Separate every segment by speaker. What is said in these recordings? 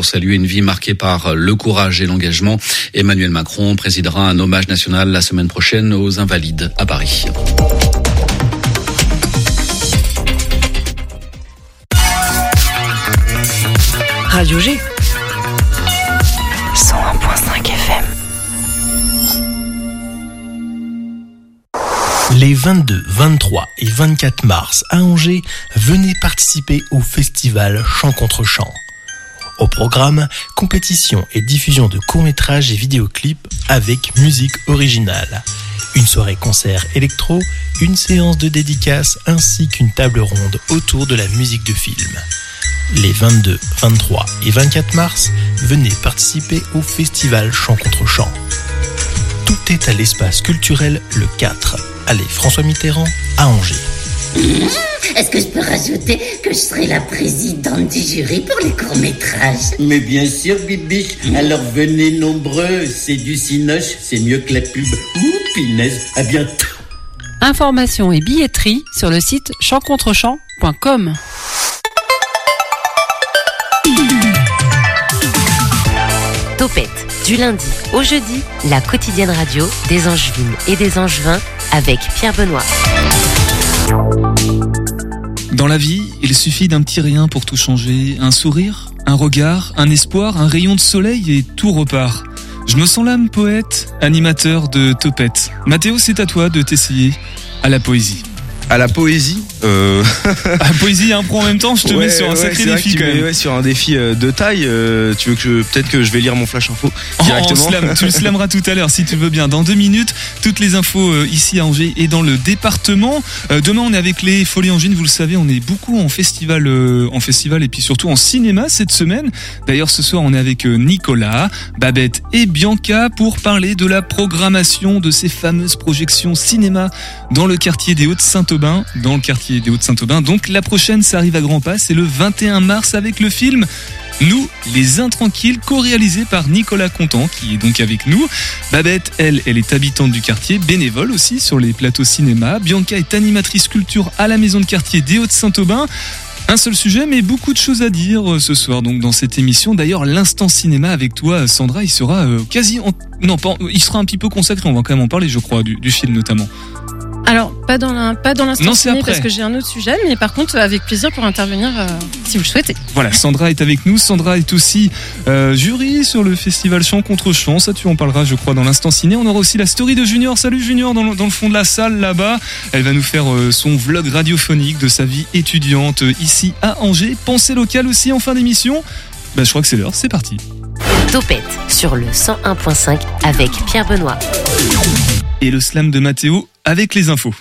Speaker 1: pour saluer une vie marquée par le courage et l'engagement. Emmanuel Macron présidera un hommage national la semaine prochaine aux Invalides à Paris.
Speaker 2: Radio G 101.5 FM.
Speaker 3: Les 22, 23 et 24 mars à Angers, venez participer au festival Chant contre Chant. Au programme, compétition et diffusion de courts-métrages et vidéoclips avec musique originale. Une soirée concert électro, une séance de dédicaces ainsi qu'une table ronde autour de la musique de film. Les 22, 23 et 24 mars, venez participer au festival Chant contre Chant. Tout est à l'espace culturel Le 4, allée François Mitterrand à Angers.
Speaker 4: Est-ce que je peux rajouter que je serai la présidente du jury pour les courts-métrages?
Speaker 5: Mais bien sûr, Bibi. Alors venez nombreux. C'est du cinoche, c'est mieux que la pub. Ouh, pinaise. À bientôt.
Speaker 2: Informations et billetterie sur le site chantcontrechamp.com.
Speaker 6: Topette, du lundi au jeudi, la quotidienne radio des Angevines et des Angevins avec Pierre Benoît.
Speaker 7: Dans la vie, il suffit d'un petit rien pour tout changer. Un sourire, un regard, un espoir, un rayon de soleil et tout repart. Je me sens l'âme poète, animateur de Topette. Mathéo, c'est à toi de t'essayer à la poésie.
Speaker 8: À la poésie
Speaker 7: À la poésie et impro en même temps, je te mets sur un sacré défi quand même.
Speaker 8: Ouais, sur un défi de taille. Tu veux que peut-être que je vais lire mon flash info directement.
Speaker 7: Tu le slammeras tout à l'heure si tu veux bien. Dans 2 minutes, toutes les infos ici à Angers et dans le département. Demain, on est avec les Folies Angevines. Vous le savez, on est beaucoup en festival et puis surtout en cinéma cette semaine. D'ailleurs, ce soir, on est avec Nicolas, Babette et Bianca pour parler de la programmation de ces fameuses projections cinéma dans le quartier des Hauts-de-Saint-Aubin. Donc la prochaine, ça arrive à grands pas, c'est le 21 mars avec le film Nous, les Intranquilles, co-réalisé par Nicolas Contant, qui est donc avec nous. Babette, elle est habitante du quartier, bénévole aussi sur les plateaux cinéma. Bianca est animatrice culture à la maison de quartier des Hauts-de-Saint-Aubin. Un seul sujet, mais beaucoup de choses à dire ce soir donc dans cette émission. D'ailleurs, l'instant cinéma avec toi, Sandra, il sera il sera un petit peu consacré, on va quand même en parler, je crois, du film notamment.
Speaker 2: Alors, pas dans l'instant ciné
Speaker 7: après.
Speaker 2: parce que j'ai un autre sujet, mais par contre, avec plaisir pour intervenir si vous le souhaitez.
Speaker 7: Voilà, Sandra est avec nous. Sandra est aussi jury sur le festival Chant contre Chant. Ça, tu en parleras, je crois, dans l'instant ciné. On aura aussi la story de Junior. Salut Junior, dans le fond de la salle, là-bas. Elle va nous faire son vlog radiophonique de sa vie étudiante ici à Angers. Pensée locale aussi en fin d'émission. Je crois que c'est l'heure, c'est parti.
Speaker 6: Topette sur le 101.5 avec Pierre Benoît.
Speaker 7: Et le slam de Mathéo avec les infos.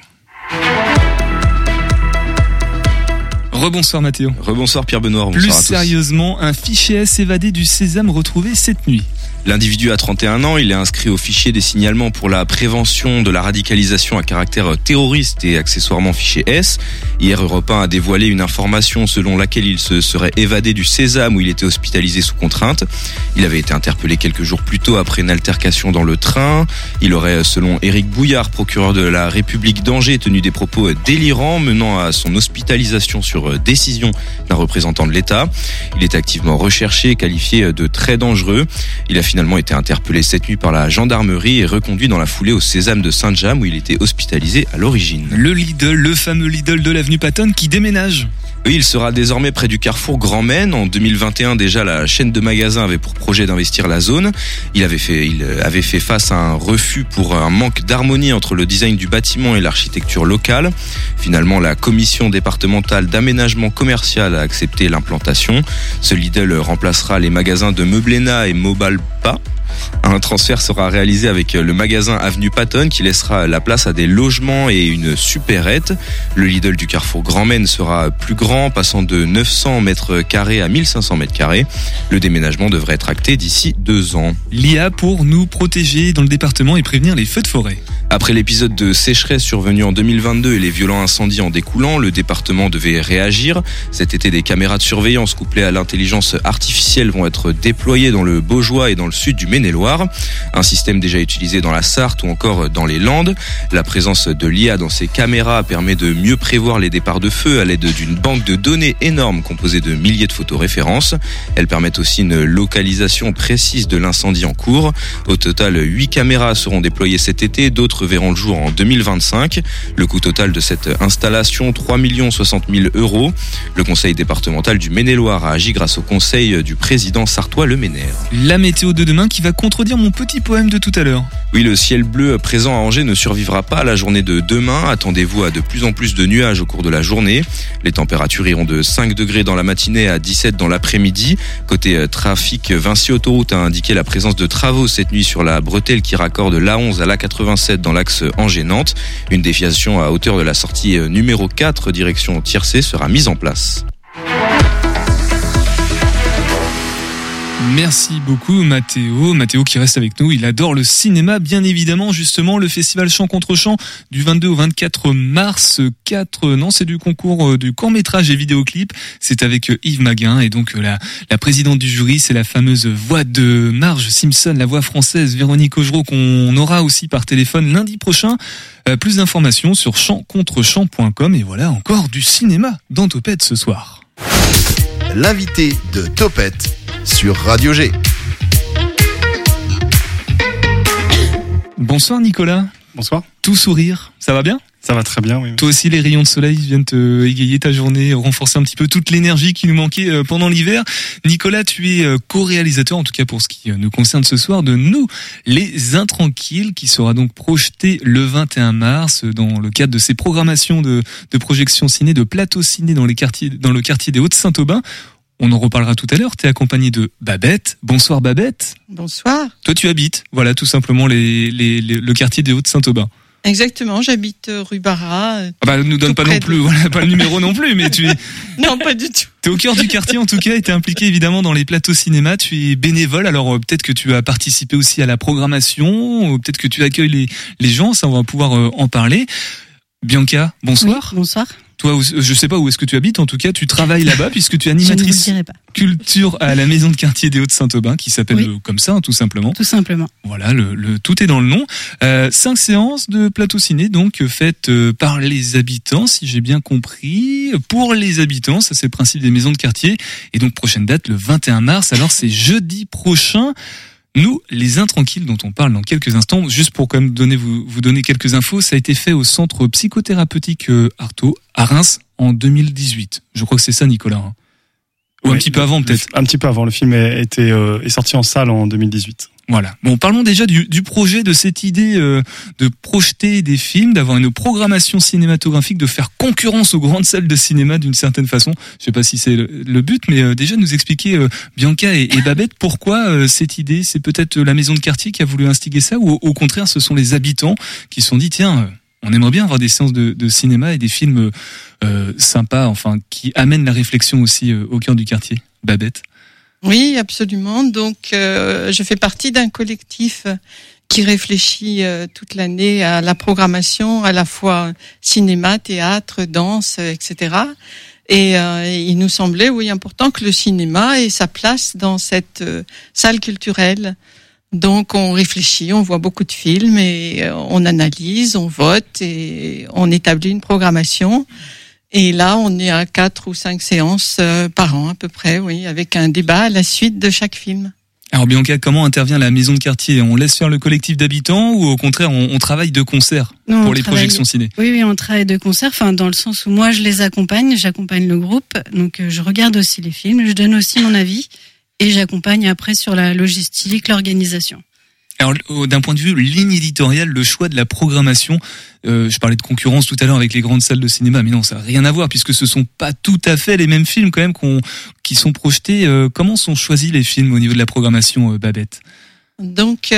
Speaker 7: Rebonsoir Mathéo.
Speaker 8: Rebonsoir Pierre Benoît.
Speaker 7: Plus sérieusement, un fichier S évadé du Sésame retrouvé cette nuit.
Speaker 8: L'individu a 31 ans, il est inscrit au fichier des signalements pour la prévention de la radicalisation à caractère terroriste et accessoirement fichier S. Hier, Europe 1 a dévoilé une information selon laquelle il se serait évadé du Sésame où il était hospitalisé sous contrainte. Il avait été interpellé quelques jours plus tôt après une altercation dans le train. Il aurait, selon Éric Bouillard, procureur de la République d'Angers, tenu des propos délirants menant à son hospitalisation sur décision d'un représentant de l'État. Il est activement recherché et qualifié de très dangereux. Il a finalement été interpellé cette nuit par la gendarmerie et reconduit dans la foulée au Sésame de Saint-James où il était hospitalisé à l'origine.
Speaker 7: Le Lidl, le fameux Lidl de l'avenue Pattonne qui déménage.
Speaker 8: Oui, il sera désormais près du carrefour Grand Maine. En 2021, déjà, la chaîne de magasins avait pour projet d'investir la zone. Il avait fait face à un refus pour un manque d'harmonie entre le design du bâtiment et l'architecture locale. Finalement, la commission départementale d'aménagement commercial a accepté l'implantation. Ce Lidl remplacera les magasins de Meublena et Mobalpa. Un transfert sera réalisé avec le magasin Avenue Pattonne qui laissera la place à des logements et une supérette. Le Lidl du carrefour Grand Maine sera plus grand, passant de 900 mètres carrés à 1500 mètres carrés. Le déménagement devrait être acté d'ici 2 ans.
Speaker 7: L'IA pour nous protéger dans le département et prévenir les feux de forêt.
Speaker 8: Après l'épisode de sécheresse survenu en 2022 et les violents incendies en découlant, le département devait réagir. Cet été, des caméras de surveillance couplées à l'intelligence artificielle vont être déployées dans le Beaujois et dans le sud du Maine-et-Loire. Maine-et-Loire. Un système déjà utilisé dans la Sarthe ou encore dans les Landes. La présence de l'IA dans ces caméras permet de mieux prévoir les départs de feu à l'aide d'une banque de données énorme composée de milliers de photos références. Elles permettent aussi une localisation précise de l'incendie en cours. Au total, 8 caméras seront déployées cet été, d'autres verront le jour en 2025. Le coût total de cette installation, 3 60 000 €. Le conseil départemental du Maine-et-Loire a agi grâce au conseil du président sartois Le Ménère.
Speaker 7: La météo de demain qui va contredire mon petit poème de tout à l'heure.
Speaker 8: Oui, le ciel bleu présent à Angers ne survivra pas à la journée de demain. Attendez-vous à de plus en plus de nuages au cours de la journée. Les températures iront de 5 degrés dans la matinée à 17 dans l'après-midi. Côté trafic, Vinci Autoroute a indiqué la présence de travaux cette nuit sur la bretelle qui raccorde l'A11 à l'A87 dans l'axe Angers-Nantes. Une déviation à hauteur de la sortie numéro 4 direction Tiercé sera mise en place.
Speaker 7: Merci beaucoup Mathéo. Mathéo qui reste avec nous, il adore le cinéma bien évidemment. Justement, le festival Chant contre Chant du 22 au 24 mars. C'est du concours du court-métrage et vidéoclip. C'est avec Yves Maguin et donc la présidente du jury, c'est la fameuse voix de Marge Simpson, la voix française Véronique Augereau qu'on aura aussi par téléphone lundi prochain. Plus d'informations sur chantcontrechamp.com et voilà encore du cinéma dans Topette ce soir.
Speaker 9: L'invité de Topette sur Radio G.
Speaker 7: Bonsoir Nicolas.
Speaker 10: Bonsoir.
Speaker 7: Tout sourire, ça va bien ?
Speaker 10: Ça va très bien, oui.
Speaker 7: Toi aussi, les rayons de soleil viennent te égayer ta journée, renforcer un petit peu toute l'énergie qui nous manquait pendant l'hiver. Nicolas, tu es co-réalisateur, en tout cas pour ce qui nous concerne ce soir, de Nous, les Intranquilles, qui sera donc projeté le 21 mars dans le cadre de ces programmations de projection ciné, de plateau ciné dans le quartier des Hauts-de-Saint-Aubin. On en reparlera tout à l'heure. T'es accompagné de Babette. Bonsoir Babette.
Speaker 11: Bonsoir.
Speaker 7: Toi, tu habites, voilà, tout simplement le quartier des Hauts-de-Saint-Aubin.
Speaker 11: Exactement, j'habite rue Barra.
Speaker 7: Nous donne pas non plus, voilà, pas le numéro non plus, mais tu es...
Speaker 11: Non, pas du tout.
Speaker 7: T'es au cœur du quartier en tout cas et t'es impliqué évidemment dans les plateaux cinéma. Tu es bénévole, alors peut-être que tu as participé aussi à la programmation, peut-être que tu accueilles les gens, ça on va pouvoir en parler. Bianca, bonsoir.
Speaker 12: Oui, bonsoir.
Speaker 7: Toi, je sais pas où est-ce que tu habites, en tout cas, tu travailles là-bas puisque tu es animatrice culture à la maison de quartier des Hauts-de-Saint-Aubin qui s'appelle comme ça, tout simplement.
Speaker 12: Tout simplement.
Speaker 7: Voilà, tout est dans le nom. 5 séances de plateau ciné, donc faites par les habitants, si j'ai bien compris. Pour les habitants, ça c'est le principe des maisons de quartier. Et donc prochaine date, le 21 mars. Alors c'est jeudi prochain. Nous, les Intranquilles, dont on parle dans quelques instants, juste pour quand même vous donner quelques infos, ça a été fait au centre psychothérapeutique Artaud, à Reims, en 2018. Je crois que c'est ça, Nicolas. Hein. Ou un petit peu avant, peut-être.
Speaker 10: Un petit peu avant. Le film est sorti en salle en 2018.
Speaker 7: Voilà. Bon, parlons déjà du projet, de cette idée de projeter des films, d'avoir une programmation cinématographique, de faire concurrence aux grandes salles de cinéma d'une certaine façon. Je sais pas si c'est le but, mais déjà nous expliquer, Bianca et Babette, pourquoi cette idée. C'est peut-être la maison de quartier qui a voulu instiguer ça, ou au contraire, ce sont les habitants qui se sont dit, tiens, on aimerait bien avoir des séances de cinéma et des films sympas, enfin, qui amènent la réflexion aussi au cœur du quartier. Babette.
Speaker 11: Oui, absolument. Donc, je fais partie d'un collectif qui réfléchit toute l'année à la programmation, à la fois cinéma, théâtre, danse, etc. Et il nous semblait, important que le cinéma ait sa place dans cette salle culturelle. Donc, on réfléchit, on voit beaucoup de films et on analyse, on vote et on établit une programmation. Et là, on est à 4 ou 5 séances par an à peu près, oui, avec un débat à la suite de chaque film.
Speaker 7: Alors Bianca, comment intervient la maison de quartier ? On laisse faire le collectif d'habitants ou au contraire, on travaille de concert pour les projections ciné ?
Speaker 12: Oui, on travaille de concert, dans le sens où moi je les accompagne, j'accompagne le groupe, donc je regarde aussi les films, je donne aussi mon avis et j'accompagne après sur la logistique, l'organisation.
Speaker 7: Alors, d'un point de vue ligne éditoriale, le choix de la programmation, je parlais de concurrence tout à l'heure avec les grandes salles de cinéma, mais non, ça n'a rien à voir puisque ce sont pas tout à fait les mêmes films quand même qui sont projetés. Comment sont choisis les films au niveau de la programmation, Babette ?
Speaker 11: Donc,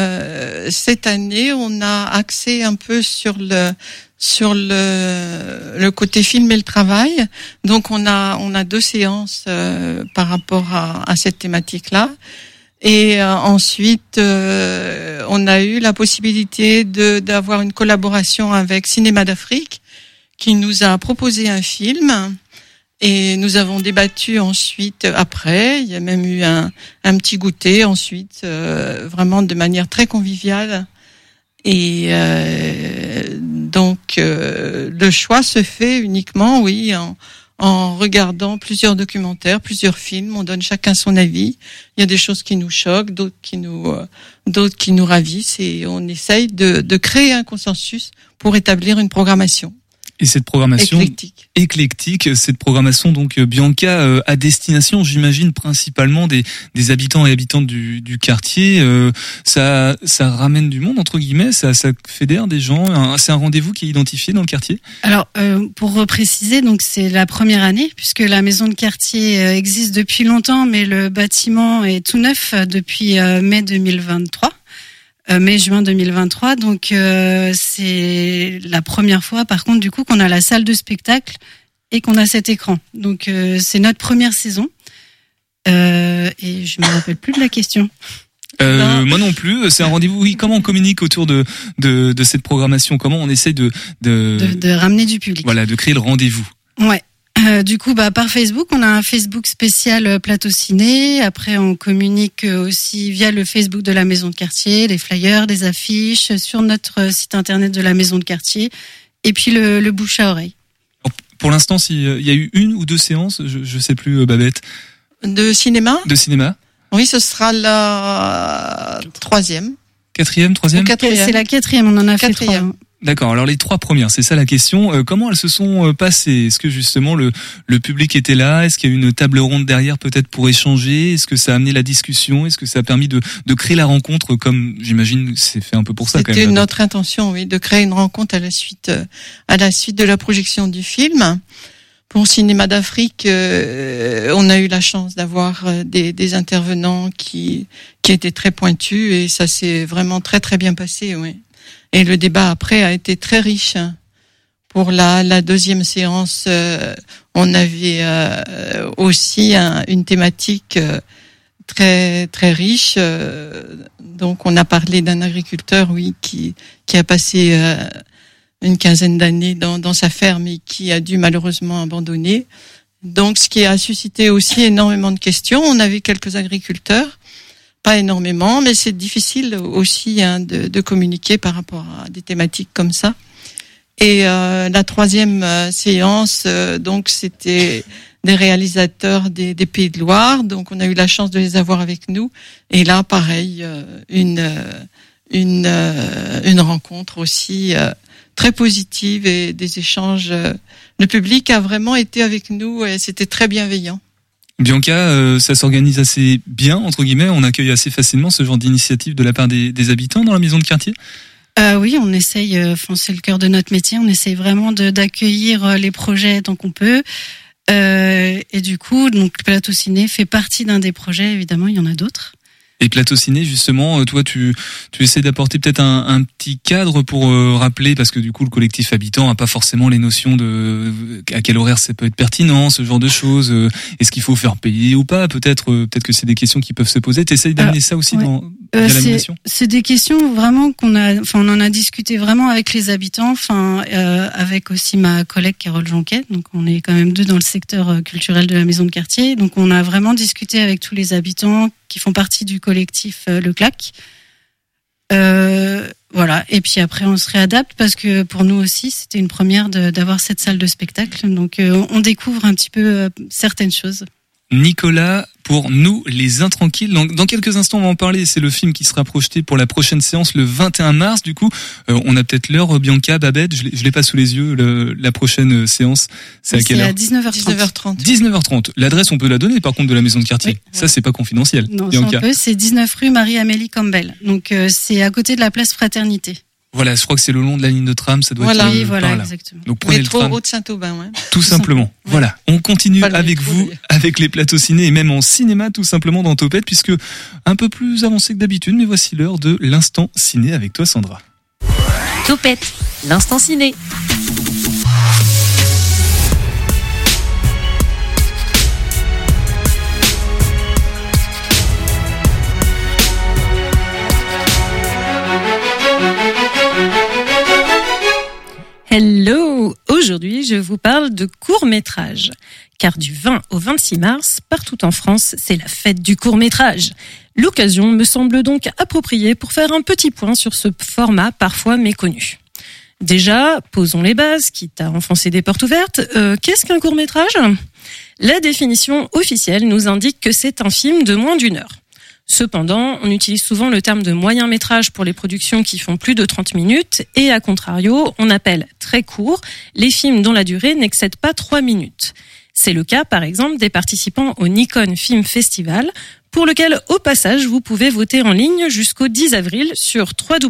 Speaker 11: cette année, on a axé un peu sur le côté film et le travail. Donc, on a 2 séances par rapport à cette thématique-là. Et ensuite, on a eu la possibilité d'avoir une collaboration avec Cinéma d'Afrique qui nous a proposé un film. Et nous avons débattu ensuite après. Il y a même eu un petit goûter ensuite, vraiment de manière très conviviale. Et donc le choix se fait uniquement, oui, en regardant plusieurs documentaires, plusieurs films. On donne chacun son avis. Il y a des choses qui nous choquent, d'autres qui nous ravissent, et on essaye de créer un consensus pour établir une programmation.
Speaker 7: Et cette programmation éclectique, cette programmation donc Bianca à destination, j'imagine principalement des habitants et habitantes du quartier. Ça ramène du monde entre guillemets, ça fédère des gens. C'est un rendez-vous qui est identifié dans le quartier.
Speaker 12: Alors pour préciser, donc c'est la première année puisque la maison de quartier existe depuis longtemps, mais le bâtiment est tout neuf depuis mai 2023. Mai-juin 2023, donc c'est la première fois par contre du coup qu'on a la salle de spectacle et qu'on a cet écran. Donc c'est notre première saison et je me rappelle plus de la question.
Speaker 7: Moi non plus. C'est un rendez-vous. Oui, comment on communique autour de cette programmation? Comment on essaye de
Speaker 12: ramener du public? Voilà,
Speaker 7: de créer le rendez-vous.
Speaker 12: Ouais. Du coup, par Facebook, on a un Facebook spécial Plateau Ciné. Après, on communique aussi via le Facebook de la maison de quartier, des flyers, des affiches sur notre site internet de la maison de quartier, et puis le bouche à oreille.
Speaker 7: Pour l'instant, il y a eu 1 ou 2 séances, je sais plus, Babette.
Speaker 11: De cinéma?
Speaker 7: De cinéma.
Speaker 11: Oui, ce sera la 3e.
Speaker 7: 4e, 3e?
Speaker 12: C'est la 4e, on en a fait 3.
Speaker 7: D'accord, alors les 3 premières, c'est ça la question. Comment elles se sont passées? Est-ce que justement le public était là? Est-ce qu'il y a eu une table ronde derrière peut-être pour échanger? Est-ce que ça a amené la discussion? Est-ce que ça a permis de créer la rencontre, comme j'imagine c'est fait un peu pour ça quand même?
Speaker 11: C'était notre intention, oui, de créer une rencontre à la suite de la projection du film. Pour Cinéma d'Afrique, on a eu la chance d'avoir des intervenants qui étaient très pointus, et ça s'est vraiment très très bien passé, oui. Et le débat après a été très riche. Pour la deuxième séance, on avait aussi une thématique très très riche. Donc on a parlé d'un agriculteur, oui, qui a passé une quinzaine d'années dans sa ferme et qui a dû malheureusement abandonner. Donc ce qui a suscité aussi énormément de questions. On avait quelques agriculteurs. Pas énormément, mais c'est difficile aussi de communiquer par rapport à des thématiques comme ça. Et la 3e séance, donc c'était des réalisateurs des Pays de Loire, donc on a eu la chance de les avoir avec nous. Et là, pareil, une rencontre aussi très positive et des échanges. Le public a vraiment été avec nous et c'était très bienveillant.
Speaker 7: Bianca, ça s'organise assez bien, entre guillemets, on accueille assez facilement ce genre d'initiative de la part des habitants dans la maison de quartier?
Speaker 12: Oui, on essaye, c'est le cœur de notre métier, on essaye vraiment d'accueillir les projets tant qu'on peut. Et du coup, donc Plateau Ciné fait partie d'un des projets, évidemment, il y en a d'autres.
Speaker 7: Et Plateau Ciné, justement, toi, tu essaies d'apporter peut-être un petit cadre pour rappeler, parce que du coup, le collectif habitant a pas forcément les notions de à quel horaire ça peut être pertinent, ce genre de choses. Est-ce qu'il faut faire payer ou pas? Peut-être que c'est des questions qui peuvent se poser. T'essayes d'amener ça aussi
Speaker 12: ouais.
Speaker 7: Via l'animation?
Speaker 12: C'est des questions vraiment on en a discuté vraiment avec les habitants, avec aussi ma collègue Carole Jonquet. Donc, on est quand même 2 dans le secteur culturel de la maison de quartier. Donc, on a vraiment discuté avec tous les habitants qui font partie du collectif Le Clac. Voilà. Et puis après, on se réadapte parce que pour nous aussi, c'était une première d'avoir cette salle de spectacle. Donc, on découvre un petit peu certaines choses.
Speaker 7: Nicolas, pour nous, les intranquilles. Dans quelques instants, on va en parler. C'est le film qui sera projeté pour la prochaine séance le 21 mars. Du coup, on a peut-être l'heure, Bianca, Babette. Je l'ai pas sous les yeux. La prochaine séance, c'est à quelle heure?
Speaker 12: C'est à 19h30.
Speaker 7: 19h30. L'adresse, on peut la donner, par contre, de la maison de quartier. Oui, ça, c'est pas confidentiel.
Speaker 12: Non, Bianca. C'est 19 rue Marie-Amélie Campbell. Donc, c'est à côté de la place Fraternité.
Speaker 7: Voilà, je crois que c'est le long de la ligne de tram, ça doit être
Speaker 12: oui, voilà,
Speaker 7: par là.
Speaker 12: Exactement.
Speaker 7: Donc prenez
Speaker 11: Métro
Speaker 7: le tram.
Speaker 11: Haute-Saint-Aubin, ouais.
Speaker 7: Tout simplement. Ouais. Voilà, on continue avec vous, avec les plateaux ciné et même en cinéma tout simplement dans Topette, puisque un peu plus avancé que d'habitude, mais voici l'heure de l'instant ciné avec toi Sandra.
Speaker 6: Topette, l'instant ciné.
Speaker 13: Hello! Aujourd'hui, je vous parle de court-métrage. car du 20 au 26 mars, partout en France, c'est la fête du court-métrage. L'occasion me semble donc appropriée pour faire un petit point sur ce format parfois méconnu. Déjà, posons les bases, quitte à enfoncer des portes ouvertes. Qu'est-ce qu'un court-métrage ? La définition officielle nous indique que c'est un film de moins d'1 heure. Cependant, on utilise souvent le terme de moyen métrage pour les productions qui font plus de 30 minutes et à contrario, on appelle très court les films dont la durée n'excède pas 3 minutes. C'est le cas, par exemple, des participants au Nikon Film Festival, pour lequel, au passage, vous pouvez voter en ligne jusqu'au 10 avril sur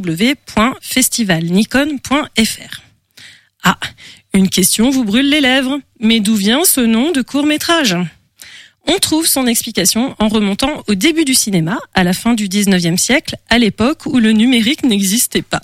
Speaker 13: www.festivalnikon.fr. Ah, une question vous brûle les lèvres. Mais d'où vient ce nom de court-métrage ? On trouve son explication en remontant au début du cinéma, à la fin du 19e siècle, à l'époque où le numérique n'existait pas.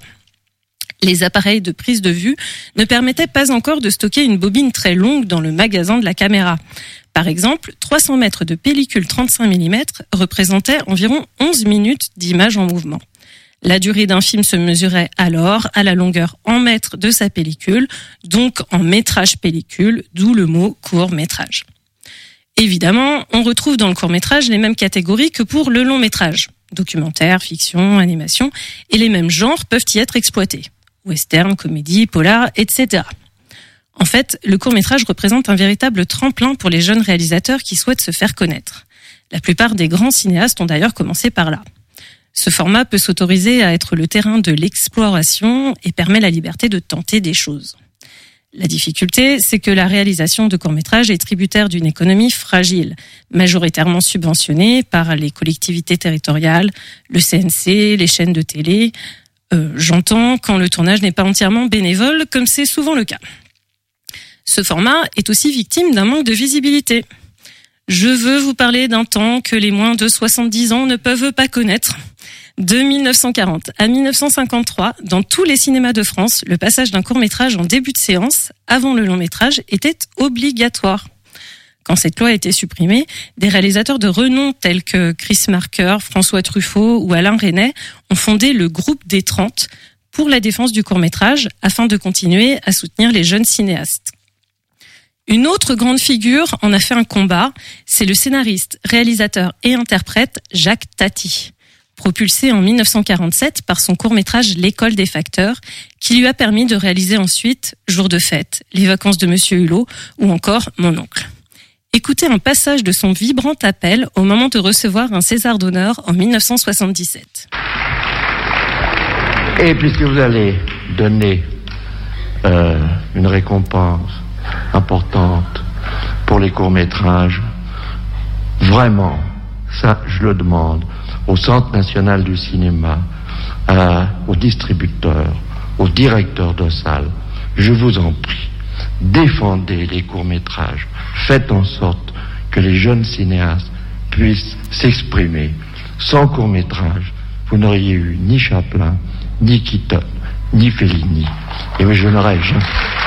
Speaker 13: Les appareils de prise de vue ne permettaient pas encore de stocker une bobine très longue dans le magasin de la caméra. Par exemple, 300 mètres de pellicule 35 mm représentaient environ 11 minutes d'image en mouvement. La durée d'un film se mesurait alors à la longueur en mètres de sa pellicule, donc en métrage pellicule, d'où le mot court-métrage. Évidemment, on retrouve dans le court-métrage les mêmes catégories que pour le long-métrage. Documentaire, fiction, animation, et les mêmes genres peuvent y être exploités. Western, comédie, polar, etc. En fait, le court-métrage représente un véritable tremplin pour les jeunes réalisateurs qui souhaitent se faire connaître. La plupart des grands cinéastes ont d'ailleurs commencé par là. Ce format peut s'autoriser à être le terrain de l'exploration et permet la liberté de tenter des choses. La difficulté, c'est que la réalisation de courts-métrages est tributaire d'une économie fragile, majoritairement subventionnée par les collectivités territoriales, le CNC, les chaînes de télé. J'entends quand le tournage n'est pas entièrement bénévole, comme c'est souvent le cas. Ce format est aussi victime d'un manque de visibilité. Je veux vous parler d'un temps que les moins de 70 ans ne peuvent pas connaître. De 1940 à 1953, dans tous les cinémas de France, le passage d'un court-métrage en début de séance, avant le long-métrage, était obligatoire. Quand cette loi a été supprimée, des réalisateurs de renom tels que Chris Marker, François Truffaut ou Alain Resnais ont fondé le groupe des 30 pour la défense du court-métrage afin de continuer à soutenir les jeunes cinéastes. Une autre grande figure en a fait un combat, c'est le scénariste, réalisateur et interprète Jacques Tati. Propulsé en 1947 par son court-métrage L'école des facteurs, qui lui a permis de réaliser ensuite Jour de fête, Les vacances de Monsieur Hulot ou encore Mon oncle. Écoutez un passage de son vibrant appel au moment de recevoir un César d'honneur en 1977.
Speaker 14: Et puisque vous allez donner une récompense importante pour les courts-métrages, vraiment, ça je le demande au Centre national du cinéma, aux distributeurs, aux directeurs de salles, je vous en prie, défendez les courts-métrages, faites en sorte que les jeunes cinéastes puissent s'exprimer. Sans courts-métrages, vous n'auriez eu ni Chaplin, ni Keaton, ni Fellini, et je n'aurais jamais...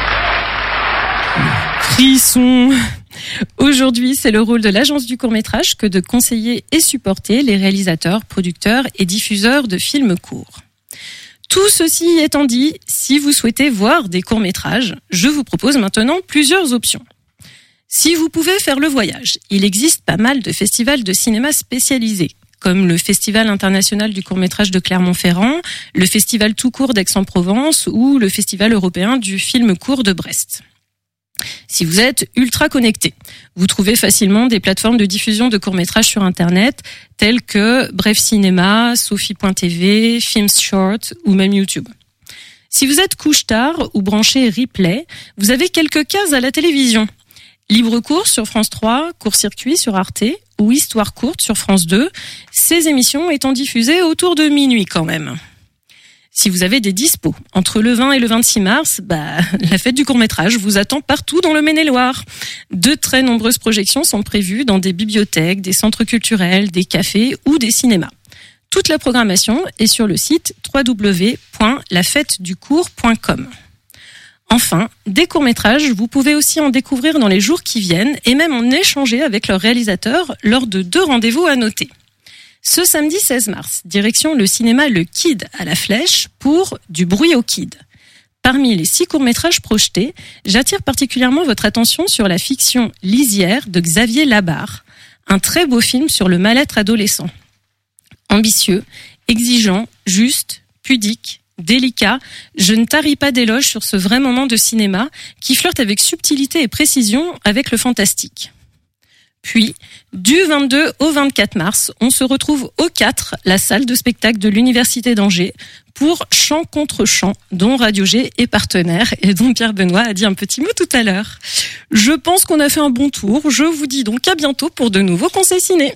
Speaker 13: Frisson. Aujourd'hui, c'est le rôle de l'agence du court-métrage que de conseiller et supporter les réalisateurs, producteurs et diffuseurs de films courts. Tout ceci étant dit, si vous souhaitez voir des courts-métrages, je vous propose maintenant plusieurs options. Si vous pouvez faire le voyage, il existe pas mal de festivals de cinéma spécialisés, comme le Festival international du court-métrage de Clermont-Ferrand, le Festival tout court d'Aix-en-Provence ou le Festival européen du film court de Brest. Si vous êtes ultra connecté, vous trouvez facilement des plateformes de diffusion de courts-métrages sur Internet, telles que Bref Cinéma, Sophie.tv, Films Short ou même YouTube. Si vous êtes couche-tard ou branché replay, vous avez quelques cases à la télévision. Libre cours sur France 3, Court-circuit sur Arte ou Histoire courte sur France 2, ces émissions étant diffusées autour de minuit quand même. Si vous avez des dispos entre le 20 et le 26 mars, la fête du court-métrage vous attend partout dans le Maine-et-Loire. De très nombreuses projections sont prévues dans des bibliothèques, des centres culturels, des cafés ou des cinémas. Toute la programmation est sur le site www.lafeteducourt.com. Enfin, des courts-métrages, vous pouvez aussi en découvrir dans les jours qui viennent et même en échanger avec leur réalisateur lors de 2 rendez-vous à noter. Ce samedi 16 mars, direction le cinéma Le Kid à la Flèche pour Du bruit au Kid. Parmi les 6 courts-métrages projetés, j'attire particulièrement votre attention sur la fiction Lisière de Xavier Labarre, un très beau film sur le mal-être adolescent. Ambitieux, exigeant, juste, pudique, délicat, je ne taris pas d'éloges sur ce vrai moment de cinéma qui flirte avec subtilité et précision avec le fantastique. Puis, du 22 au 24 mars, on se retrouve au 4, la salle de spectacle de l'Université d'Angers, pour Chant contre Chant, dont Radio G est partenaire et dont Pierre Benoît a dit un petit mot tout à l'heure. Je pense qu'on a fait un bon tour. Je vous dis donc à bientôt pour de nouveaux conseils ciné.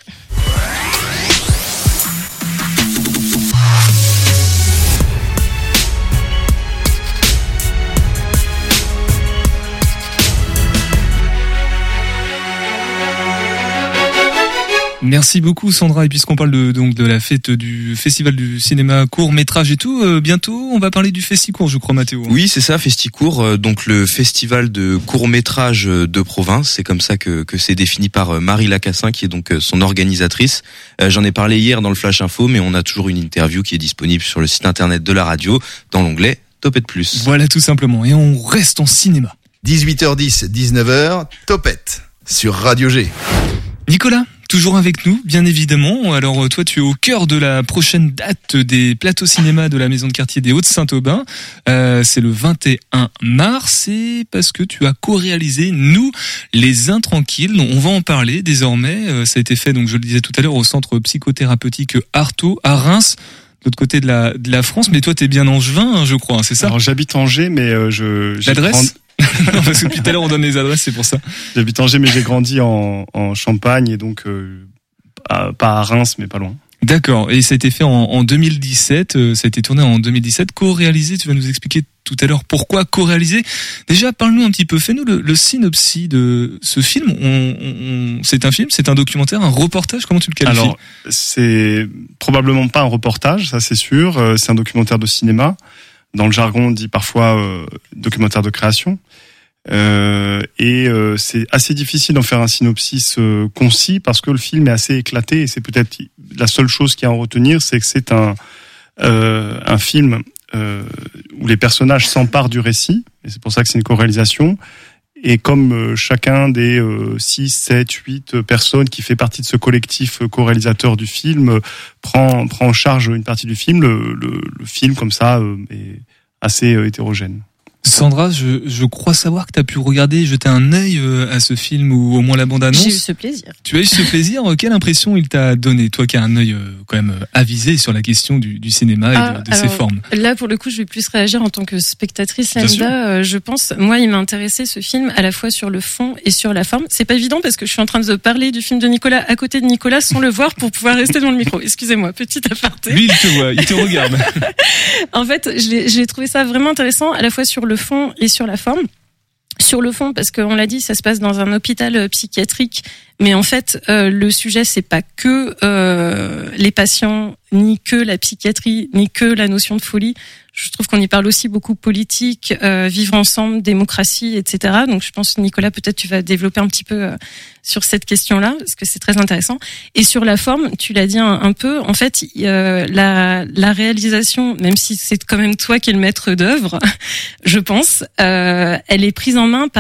Speaker 7: Merci beaucoup Sandra, et puisqu'on parle de la fête du festival du cinéma court métrage et tout, bientôt on va parler du Festicourt, je crois, Mathéo.
Speaker 8: Oui, c'est ça, Festicourt, donc le festival de court métrage de province, c'est comme ça que c'est défini par Marie Lacassin, qui est donc son organisatrice. J'en ai parlé hier dans le Flash Info, mais on a toujours une interview qui est disponible sur le site internet de la radio dans l'onglet Topette Plus.
Speaker 7: Voilà, tout simplement, et on reste en cinéma.
Speaker 9: 18h10, 19h, Topette sur Radio G.
Speaker 7: Nicolas, toujours avec nous, bien évidemment. Alors toi, tu es au cœur de la prochaine date des plateaux cinéma de la maison de quartier des Hauts-de-Saint-Aubin. C'est le 21 mars, et parce que tu as co-réalisé Nous, les Intranquilles. On va en parler désormais. Ça a été fait, donc je le disais tout à l'heure, au centre psychothérapeutique Artaud à Reims, de l'autre côté de la France. Mais toi, t'es bien angevin, hein, je crois, c'est ça?
Speaker 10: Alors j'habite Angers, mais
Speaker 7: l'adresse? Non, parce que depuis tout à l'heure on donne les adresses, c'est pour ça.
Speaker 10: J'habite Angers, mais j'ai grandi en Champagne, et donc pas à Reims, mais pas loin.
Speaker 7: D'accord, et ça a été fait en 2017, ça a été tourné en 2017, co-réalisé, tu vas nous expliquer tout à l'heure pourquoi co-réalisé. Déjà, parle-nous un petit peu, fais-nous le synopsis de ce film. C'est un film, c'est un documentaire, un reportage, comment tu le qualifies?
Speaker 10: Alors, c'est probablement pas un reportage, ça c'est sûr, c'est un documentaire de cinéma. Dans le jargon, on dit parfois documentaire de création. C'est assez difficile d'en faire un synopsis concis, parce que le film est assez éclaté, et c'est peut-être la seule chose qu'il y a à en retenir, c'est que c'est un film où les personnages s'emparent du récit, et c'est pour ça que c'est une co-réalisation. Et comme chacun des 6, 7, 8 personnes qui fait partie de ce collectif co-réalisateur du film prend en charge une partie du film, le film comme ça est assez hétérogène.
Speaker 7: Sandra, je crois savoir que tu as pu regarder, jeter un œil à ce film, ou au moins la bande-annonce.
Speaker 13: J'ai eu ce plaisir.
Speaker 7: Tu as eu ce plaisir. Quelle impression il t'a donné, toi qui as un œil quand même avisé sur la question du cinéma et de ses formes?
Speaker 13: Là, pour le coup, je vais plus réagir en tant que spectatrice lambda. Je pense, moi, il m'a intéressé ce film à la fois sur le fond et sur la forme. C'est pas évident parce que je suis en train de parler du film de Nicolas à côté de Nicolas sans le voir pour pouvoir rester dans le micro. Excusez-moi, petit aparté.
Speaker 7: Lui, il te voit, il te regarde.
Speaker 13: En fait, j'ai trouvé ça vraiment intéressant à la fois sur le fond et sur la forme. Sur le fond, parce qu'on l'a dit, ça se passe dans un hôpital psychiatrique, mais en fait, le sujet, c'est pas que les patients, ni que la psychiatrie, ni que la notion de folie. Je trouve qu'on y parle aussi beaucoup politique, vivre ensemble, démocratie, etc. Donc, je pense, Nicolas, peut-être tu vas développer un petit peu sur cette question-là, parce que c'est très intéressant. Et sur la forme, tu l'as dit un peu, en fait, la réalisation, même si c'est quand même toi qui es le maître d'œuvre, je pense, elle est prise en main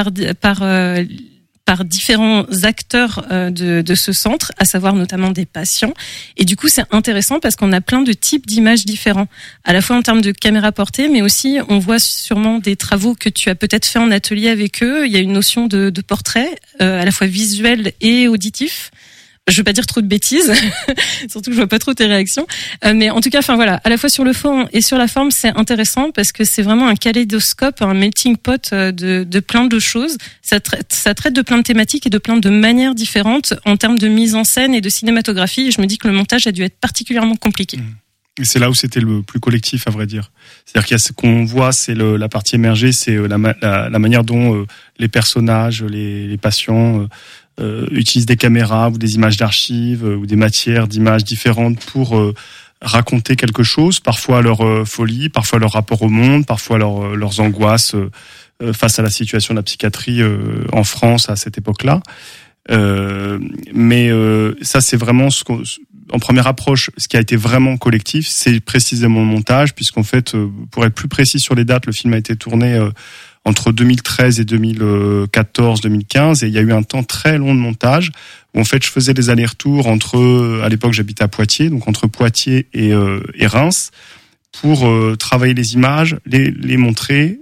Speaker 13: par différents acteurs de ce centre, à savoir notamment des patients. Et du coup, c'est intéressant parce qu'on a plein de types d'images différents, à la fois en termes de caméra portée, mais aussi on voit sûrement des travaux que tu as peut-être fait en atelier avec eux. Il y a une notion de portrait, à la fois visuel et auditif. Je veux pas dire trop de bêtises, surtout que je vois pas trop tes réactions. Mais en tout cas, enfin voilà, à la fois sur le fond et sur la forme, c'est intéressant parce que c'est vraiment un kaléidoscope, un melting pot de plein de choses. Ça traite de plein de thématiques et de plein de manières différentes en termes de mise en scène et de cinématographie. Et je me dis que le montage a dû être particulièrement compliqué.
Speaker 10: Et c'est là où c'était le plus collectif, à vrai dire. C'est-à-dire qu'il y a ce qu'on voit, c'est la partie émergée, c'est la manière dont les personnages, les patients utilisent des caméras ou des images d'archives ou des matières d'images différentes pour raconter quelque chose, parfois leur folie, parfois leur rapport au monde, parfois leurs angoisses face à la situation de la psychiatrie en France à cette époque-là. Mais ça, c'est vraiment en première approche, ce qui a été vraiment collectif, c'est précisément le montage, puisqu'en fait, pour être plus précis sur les dates, le film a été tourné entre 2013 et 2014-2015, et il y a eu un temps très long de montage, où en fait je faisais des allers-retours entre, à l'époque j'habitais à Poitiers, donc entre Poitiers et Reims, pour travailler les images, les montrer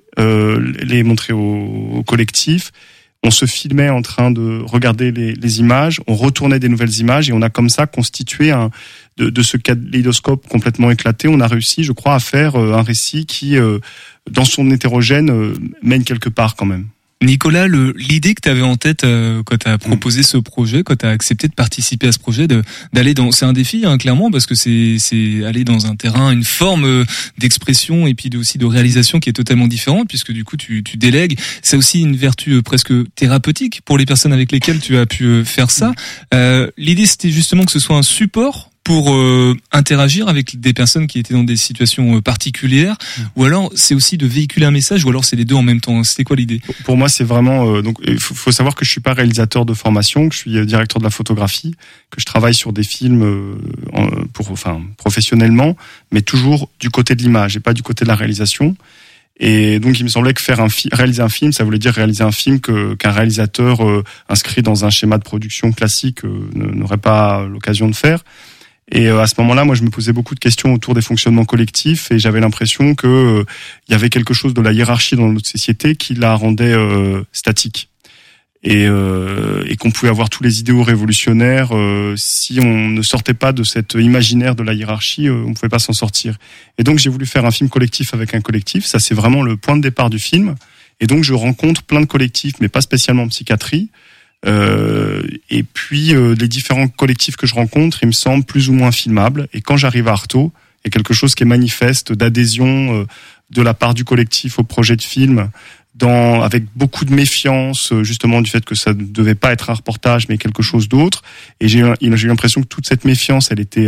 Speaker 10: au collectif. On se filmait en train de regarder les images, on retournait des nouvelles images, et on a comme ça constitué de ce kaléidoscope complètement éclaté, on a réussi, je crois, à faire un récit qui, dans son hétérogène, mène quelque part quand même.
Speaker 7: Nicolas, l'idée que tu avais en tête quand tu as proposé ce projet, quand tu as accepté de participer à ce projet, d'aller dans, c'est un défi hein, clairement, parce que c'est aller dans un terrain, une forme d'expression et puis aussi de réalisation qui est totalement différente, puisque du coup tu délègues. C'est aussi une vertu presque thérapeutique pour les personnes avec lesquelles tu as pu faire ça. L'idée c'était justement que ce soit un support pour interagir avec des personnes qui étaient dans des situations particulières, ou alors c'est aussi de véhiculer un message, ou alors c'est les deux en même temps. C'était quoi l'idée?
Speaker 10: Pour moi, c'est vraiment donc il faut savoir que je suis pas réalisateur de formation, que je suis directeur de la photographie, que je travaille sur des films professionnellement, mais toujours du côté de l'image et pas du côté de la réalisation. Et donc il me semblait que réaliser un film, ça voulait dire réaliser un film qu'un réalisateur inscrit dans un schéma de production classique n'aurait pas l'occasion de faire. Et à ce moment-là, moi, je me posais beaucoup de questions autour des fonctionnements collectifs, et j'avais l'impression que il y avait quelque chose de la hiérarchie dans notre société qui la rendait statique, et qu'on pouvait avoir tous les idéaux révolutionnaires, si on ne sortait pas de cet imaginaire de la hiérarchie, on ne pouvait pas s'en sortir. Et donc j'ai voulu faire un film collectif avec un collectif. Ça, c'est vraiment le point de départ du film. Et donc je rencontre plein de collectifs, mais pas spécialement en psychiatrie. Et puis les différents collectifs que je rencontre, ils me semblent plus ou moins filmables. Et quand j'arrive à Artaud, il y a quelque chose qui est manifeste d'adhésion de la part du collectif au projet de film, avec beaucoup de méfiance, justement du fait que ça ne devait pas être un reportage mais quelque chose d'autre. Et j'ai eu l'impression que toute cette méfiance, elle était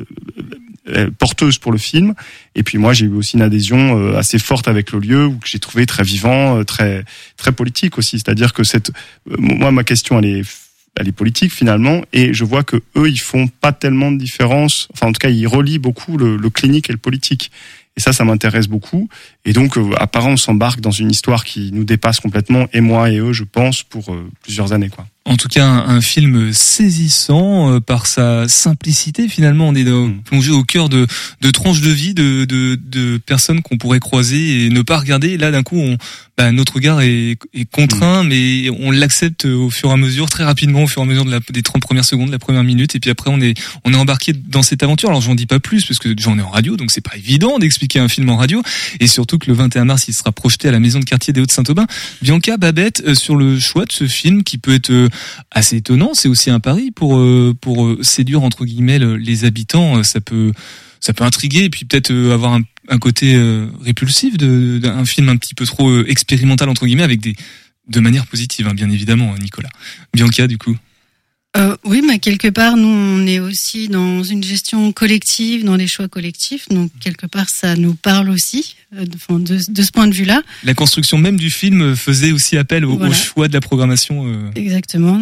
Speaker 10: porteuse pour le film. Et puis moi, j'ai eu aussi une adhésion assez forte avec le lieu, que j'ai trouvé très vivant, très très politique aussi. C'est-à-dire que moi, ma question, elle est politique finalement, et je vois que eux, ils font pas tellement de différence. Enfin, en tout cas, ils relient beaucoup le clinique et le politique. Et ça m'intéresse beaucoup. Et donc, apparemment, on s'embarque dans une histoire qui nous dépasse complètement, et moi et eux, je pense, pour plusieurs années, quoi.
Speaker 7: En tout cas, un film saisissant par sa simplicité. Finalement, on est plongé au cœur de tranches de vie de personnes qu'on pourrait croiser et ne pas regarder. Et là, d'un coup, notre regard est contraint, mais on l'accepte au fur et à mesure, très rapidement, au fur et à mesure des 30 premières secondes, la première minute. Et puis après, on est embarqué dans cette aventure. Alors, j'en dis pas plus, parce que j'en ai en radio, donc c'est pas évident d'expliquer un film en radio. Et surtout que le 21 mars, il sera projeté à la Maison de Quartier des Hauts-de-Saint-Aubin. Bianca, Babette, sur le choix de ce film qui peut être assez étonnant, c'est aussi un pari pour séduire entre guillemets les habitants. Ça peut intriguer, et puis peut-être avoir un côté répulsif d'un film un petit peu trop expérimental entre guillemets, avec de manière positive, hein, bien évidemment, Nicolas. Bianca, du coup.
Speaker 12: Oui, mais quelque part, nous, on est aussi dans une gestion collective, dans des choix collectifs. Donc, quelque part, ça nous parle aussi, de ce point de vue-là.
Speaker 7: La construction même du film faisait aussi appel au choix de la programmation.
Speaker 12: Exactement.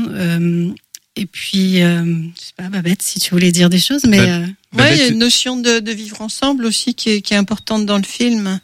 Speaker 12: Et puis, je sais pas, Babette, si tu voulais dire des choses, mais...
Speaker 11: Ouais, il y a une notion de vivre ensemble aussi qui est importante dans le film.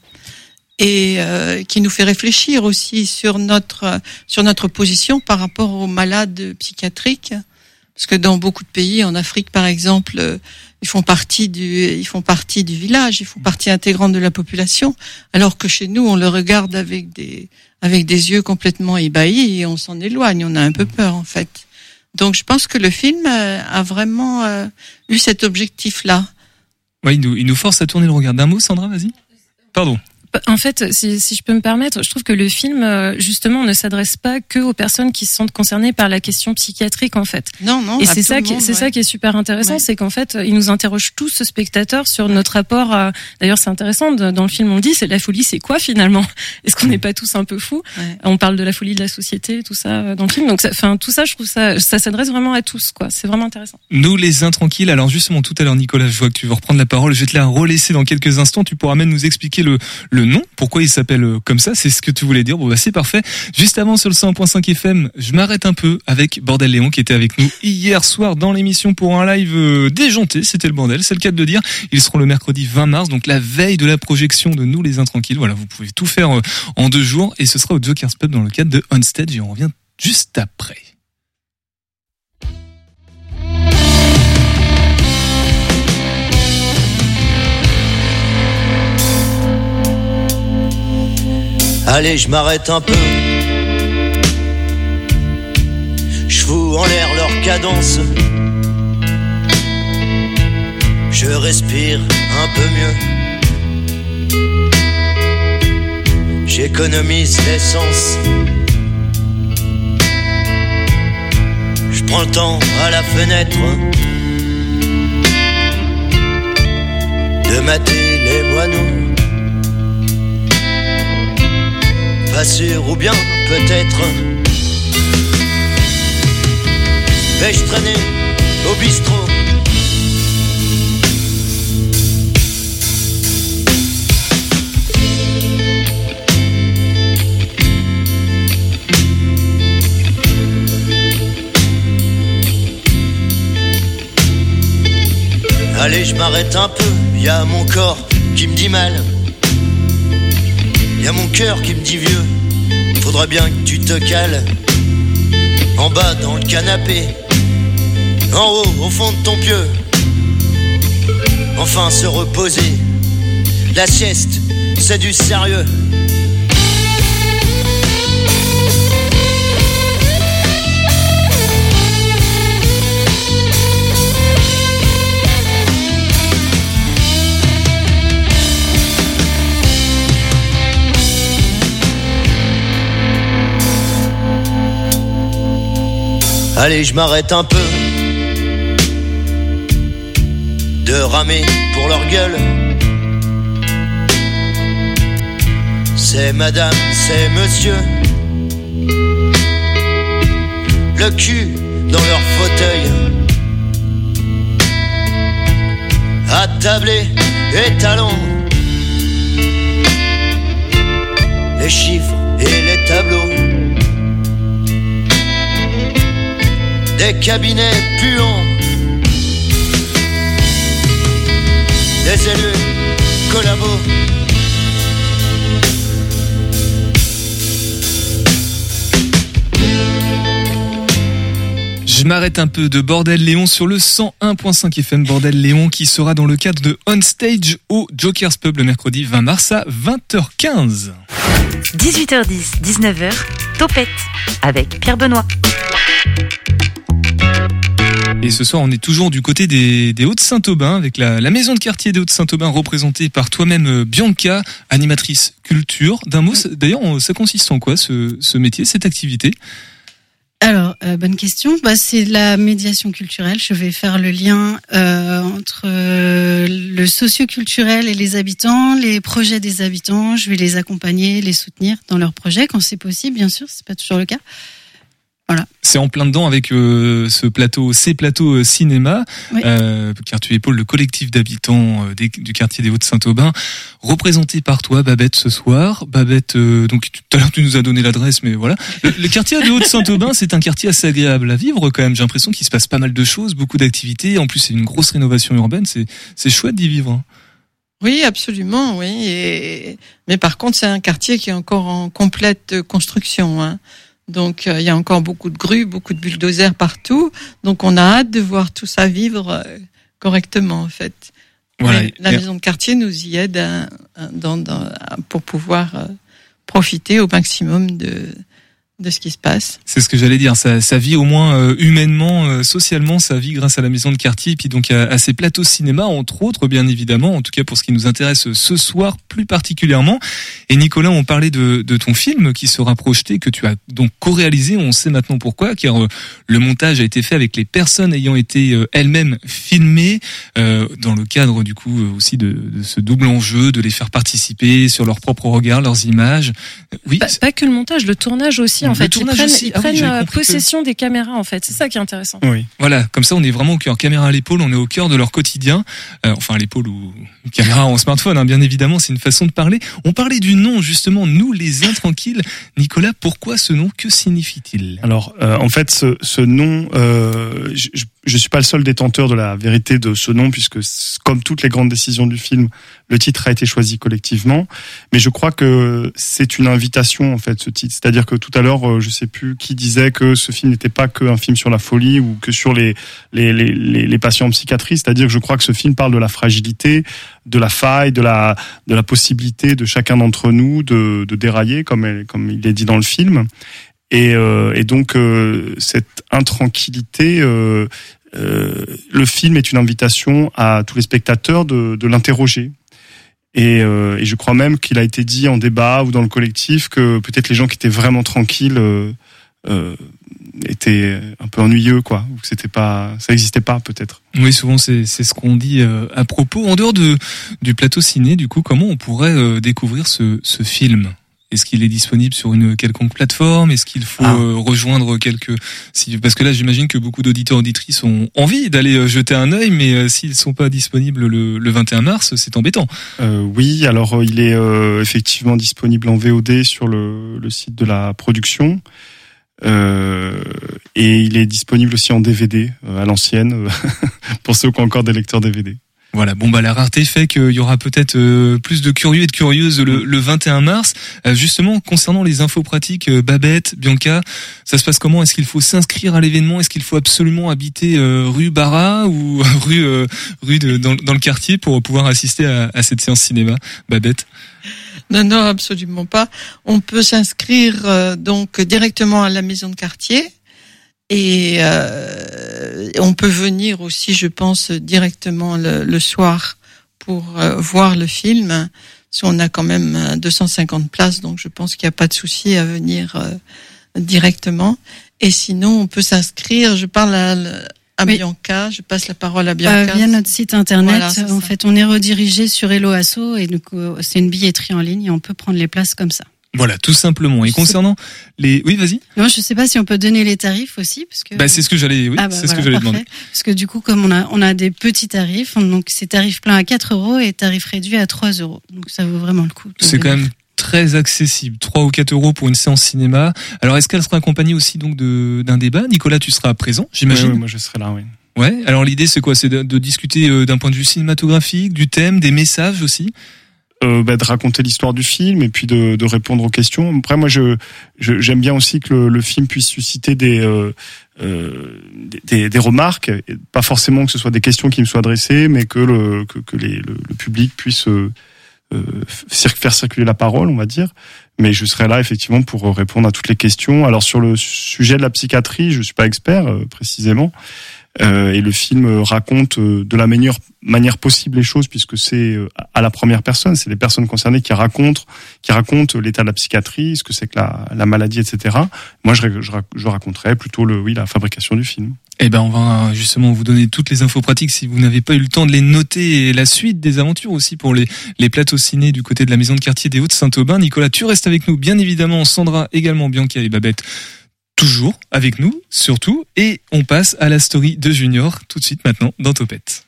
Speaker 11: Et qui nous fait réfléchir aussi sur notre position par rapport aux malades psychiatriques, parce que dans beaucoup de pays, en Afrique par exemple, ils font partie du village, ils font partie intégrante de la population, alors que chez nous on le regarde avec des yeux complètement ébahis et on s'en éloigne, on a un peu peur en fait. Donc je pense que le film a vraiment eu cet objectif-là.
Speaker 7: Ouais, il nous force à tourner le regard. D'un mot, Sandra, vas-y. Pardon.
Speaker 13: En fait, si je peux me permettre, je trouve que le film, justement, ne s'adresse pas que aux personnes qui se sentent concernées par la question psychiatrique, en fait.
Speaker 11: Non.
Speaker 13: Et c'est ça qui est super intéressant, c'est qu'en fait, il nous interroge tous, ce spectateur, sur notre rapport à... D'ailleurs, c'est intéressant, dans le film, on le dit, c'est la folie, c'est quoi, finalement? Est-ce qu'on n'est pas tous un peu fous? On parle de la folie de la société, tout ça, dans le film. Donc, tout ça, je trouve ça s'adresse vraiment à tous, quoi. C'est vraiment intéressant.
Speaker 7: Nous, les intranquilles. Alors, justement, tout à l'heure, Nicolas, je vois que tu veux reprendre la parole. Je vais te la relaisser dans quelques instants. Tu pourras même nous expliquer le le nom. Pourquoi il s'appelle comme ça? C'est ce que tu voulais dire. Bon, bah, c'est parfait. Juste avant, sur le 101.5 FM, je m'arrête un peu avec Bordel Léon qui était avec nous hier soir dans l'émission pour un live déjanté. C'était le bordel, c'est le cas de le dire. Ils seront le mercredi 20 mars, donc la veille de la projection de Nous les Intranquilles. Voilà, vous pouvez tout faire en 2 jours et ce sera au Joker's Pub dans le cadre de On Stage et on revient juste après.
Speaker 15: Allez, je m'arrête un peu. Je fous en l'air leur cadence. Je respire un peu mieux. J'économise l'essence. Je prends le temps à la fenêtre de mater les moineaux. Pas sûr ou bien peut-être. Vais-je traîner au bistrot? Allez, je m'arrête un peu, y a mon corps qui me dit mal. Y'a mon cœur qui me dit vieux, faudrait bien que tu te cales. En bas dans le canapé, en haut au fond de ton pieu. Enfin se reposer, la sieste c'est du sérieux. Allez, je m'arrête un peu de ramer pour leur gueule. C'est madame, c'est monsieur, le cul dans leur fauteuil, attablé et talons, les chiffres et les tableaux. Des cabinets puants, des élus collabos.
Speaker 7: Je m'arrête un peu de Bordel Léon sur le 101.5 FM. Bordel Léon qui sera dans le cadre de On Stage au Joker's Pub le mercredi 20 mars à 20h15.
Speaker 6: 18h10, 19h, Topette avec Pierre Benoît.
Speaker 7: Et ce soir, on est toujours du côté des Hauts-de-Saint-Aubin avec la maison de quartier des Hauts-de-Saint-Aubin représentée par toi-même Bianca, animatrice culture. D'un mot, d'ailleurs, ça consiste en quoi ce métier, cette activité ?
Speaker 12: Alors, bonne question. C'est la médiation culturelle. Je vais faire le lien entre le socio-culturel et les habitants, les projets des habitants. Je vais les accompagner, les soutenir dans leurs projets quand c'est possible, bien sûr. C'est pas toujours le cas. Voilà.
Speaker 7: C'est en plein dedans avec ces plateaux cinéma, oui. Car tu épaules le collectif d'habitants du quartier des Hauts-de-Saint-Aubin, représenté par toi, Babette, ce soir. Babette, donc tout à l'heure tu nous as donné l'adresse, mais voilà. Le quartier des Hauts-de-Saint-Aubin, c'est un quartier assez agréable à vivre quand même. J'ai l'impression qu'il se passe pas mal de choses, beaucoup d'activités. En plus, c'est une grosse rénovation urbaine. C'est chouette d'y vivre.
Speaker 11: Oui, absolument, oui. Mais par contre, c'est un quartier qui est encore en complète construction, hein. Donc, il y a encore beaucoup de grues, beaucoup de bulldozers partout. Donc, on a hâte de voir tout ça vivre correctement, en fait. Voilà. La maison de quartier nous y aide pour pouvoir profiter au maximum de ce qui se passe.
Speaker 7: C'est ce que j'allais dire. Ça vit au moins humainement, socialement, ça vit grâce à la maison de quartier et puis donc à ces plateaux cinéma, entre autres, bien évidemment. En tout cas, pour ce qui nous intéresse ce soir plus particulièrement. Et Nicolas, on parlait de ton film qui sera projeté, que tu as donc co-réalisé. On sait maintenant pourquoi, car le montage a été fait avec les personnes ayant été elles-mêmes filmées dans le cadre du coup aussi de ce double enjeu, de les faire participer sur leur propre regard, leurs images. Oui.
Speaker 13: Pas que le montage, le tournage aussi. en fait. Ils prennent,
Speaker 7: aussi.
Speaker 13: j'avais compris possession des caméras, en fait. C'est ça qui est intéressant.
Speaker 10: Oui.
Speaker 7: Voilà, comme ça, on est vraiment au cœur, caméra à l'épaule, on est au cœur de leur quotidien. Enfin, à l'épaule ou caméra en smartphone, hein, bien évidemment, c'est une façon de parler. On parlait du nom, justement, nous, les intranquilles. Nicolas, pourquoi ce nom? Que signifie-t-il?
Speaker 10: Alors, en fait, ce nom, je suis pas le seul détenteur de la vérité de ce nom, puisque comme toutes les grandes décisions du film, le titre a été choisi collectivement. Mais je crois que c'est une invitation, en fait, ce titre. C'est-à-dire que tout à l'heure, je sais plus qui disait que ce film n'était pas qu'un film sur la folie ou que sur les patients en psychiatrie. C'est-à-dire que je crois que ce film parle de la fragilité, de la faille, de la possibilité de chacun d'entre nous de dérailler, comme il est dit dans le film. Et donc cette intranquillité, le film est une invitation à tous les spectateurs de l'interroger. Et je crois même qu'il a été dit en débat ou dans le collectif que peut-être les gens qui étaient vraiment tranquilles étaient un peu ennuyeux, quoi, ou que ça n'existait pas, peut-être.
Speaker 7: Oui, souvent c'est ce qu'on dit à propos. En dehors du plateau ciné, du coup, comment on pourrait découvrir ce film? Est-ce qu'il est disponible sur une quelconque plateforme? Est-ce qu'il faut rejoindre parce que là, j'imagine que beaucoup d'auditeurs et auditrices ont envie d'aller jeter un œil, mais s'ils sont pas disponibles le 21 mars, c'est embêtant.
Speaker 10: Oui, alors il est effectivement disponible en VOD sur le site de la production. Et il est disponible aussi en DVD à l'ancienne pour ceux qui ont encore des lecteurs DVD.
Speaker 7: Voilà, bon la rareté fait qu'il y aura peut-être plus de curieux et de curieuses le 21 mars. Justement, concernant les infos pratiques, Babette, Bianca, ça se passe comment? Est-ce qu'il faut s'inscrire à l'événement? Est-ce qu'il faut absolument habiter rue Barra ou rue dans le quartier pour pouvoir assister à cette séance cinéma? Babette?
Speaker 11: Non, absolument pas. On peut s'inscrire donc directement à la maison de quartier. Et on peut venir aussi, je pense, directement le soir pour voir le film. Parce qu'on a quand même 250 places, donc je pense qu'il n'y a pas de souci à venir directement. Et sinon, on peut s'inscrire. Je parle à Bianca, je passe la parole à Bianca.
Speaker 12: Via notre site internet,
Speaker 11: voilà,
Speaker 12: en fait, on est redirigé sur Hello Asso et donc c'est une billetterie en ligne et on peut prendre les places comme ça.
Speaker 7: Voilà, tout simplement. Et concernant oui, vas-y.
Speaker 12: Non, je sais pas si on peut donner les tarifs aussi, parce que.
Speaker 7: C'est ce que j'allais, ce que j'allais demander.
Speaker 12: Parce que du coup, comme on a des petits tarifs, donc c'est tarif plein à 4 € et tarif réduit à 3 €. Donc ça vaut vraiment le coup.
Speaker 7: C'est quand même très accessible. 3 ou 4 € pour une séance cinéma. Alors, est-ce qu'elle sera accompagnée aussi donc d'un débat? Nicolas, tu seras présent, j'imagine?
Speaker 10: Oui, moi je serai là, oui.
Speaker 7: Ouais. Alors l'idée, c'est quoi? C'est de discuter d'un point de vue cinématographique, du thème, des messages aussi?
Speaker 10: De raconter l'histoire du film et puis de répondre aux questions. Après, moi, j'aime bien aussi que le film puisse susciter des remarques, pas forcément que ce soit des questions qui me soient adressées, mais que le public puisse faire circuler la parole, on va dire. Mais je serai là effectivement pour répondre à toutes les questions. Alors sur le sujet de la psychiatrie, je suis pas expert précisément. Et le film raconte de la meilleure manière possible les choses, puisque c'est à la première personne, c'est les personnes concernées qui racontent l'état de la psychiatrie, ce que c'est que la maladie, etc. Moi, je raconterai plutôt la fabrication du film.
Speaker 7: Eh ben, on va justement vous donner toutes les infos pratiques si vous n'avez pas eu le temps de les noter, et la suite des aventures aussi pour les plateaux ciné du côté de la maison de quartier des Hauts-de-Saint-Aubin. Nicolas, tu restes avec nous, bien évidemment. Sandra également, Bianca et Babette toujours avec nous, surtout. Et on passe à la story de Junior tout de suite maintenant dans Topette.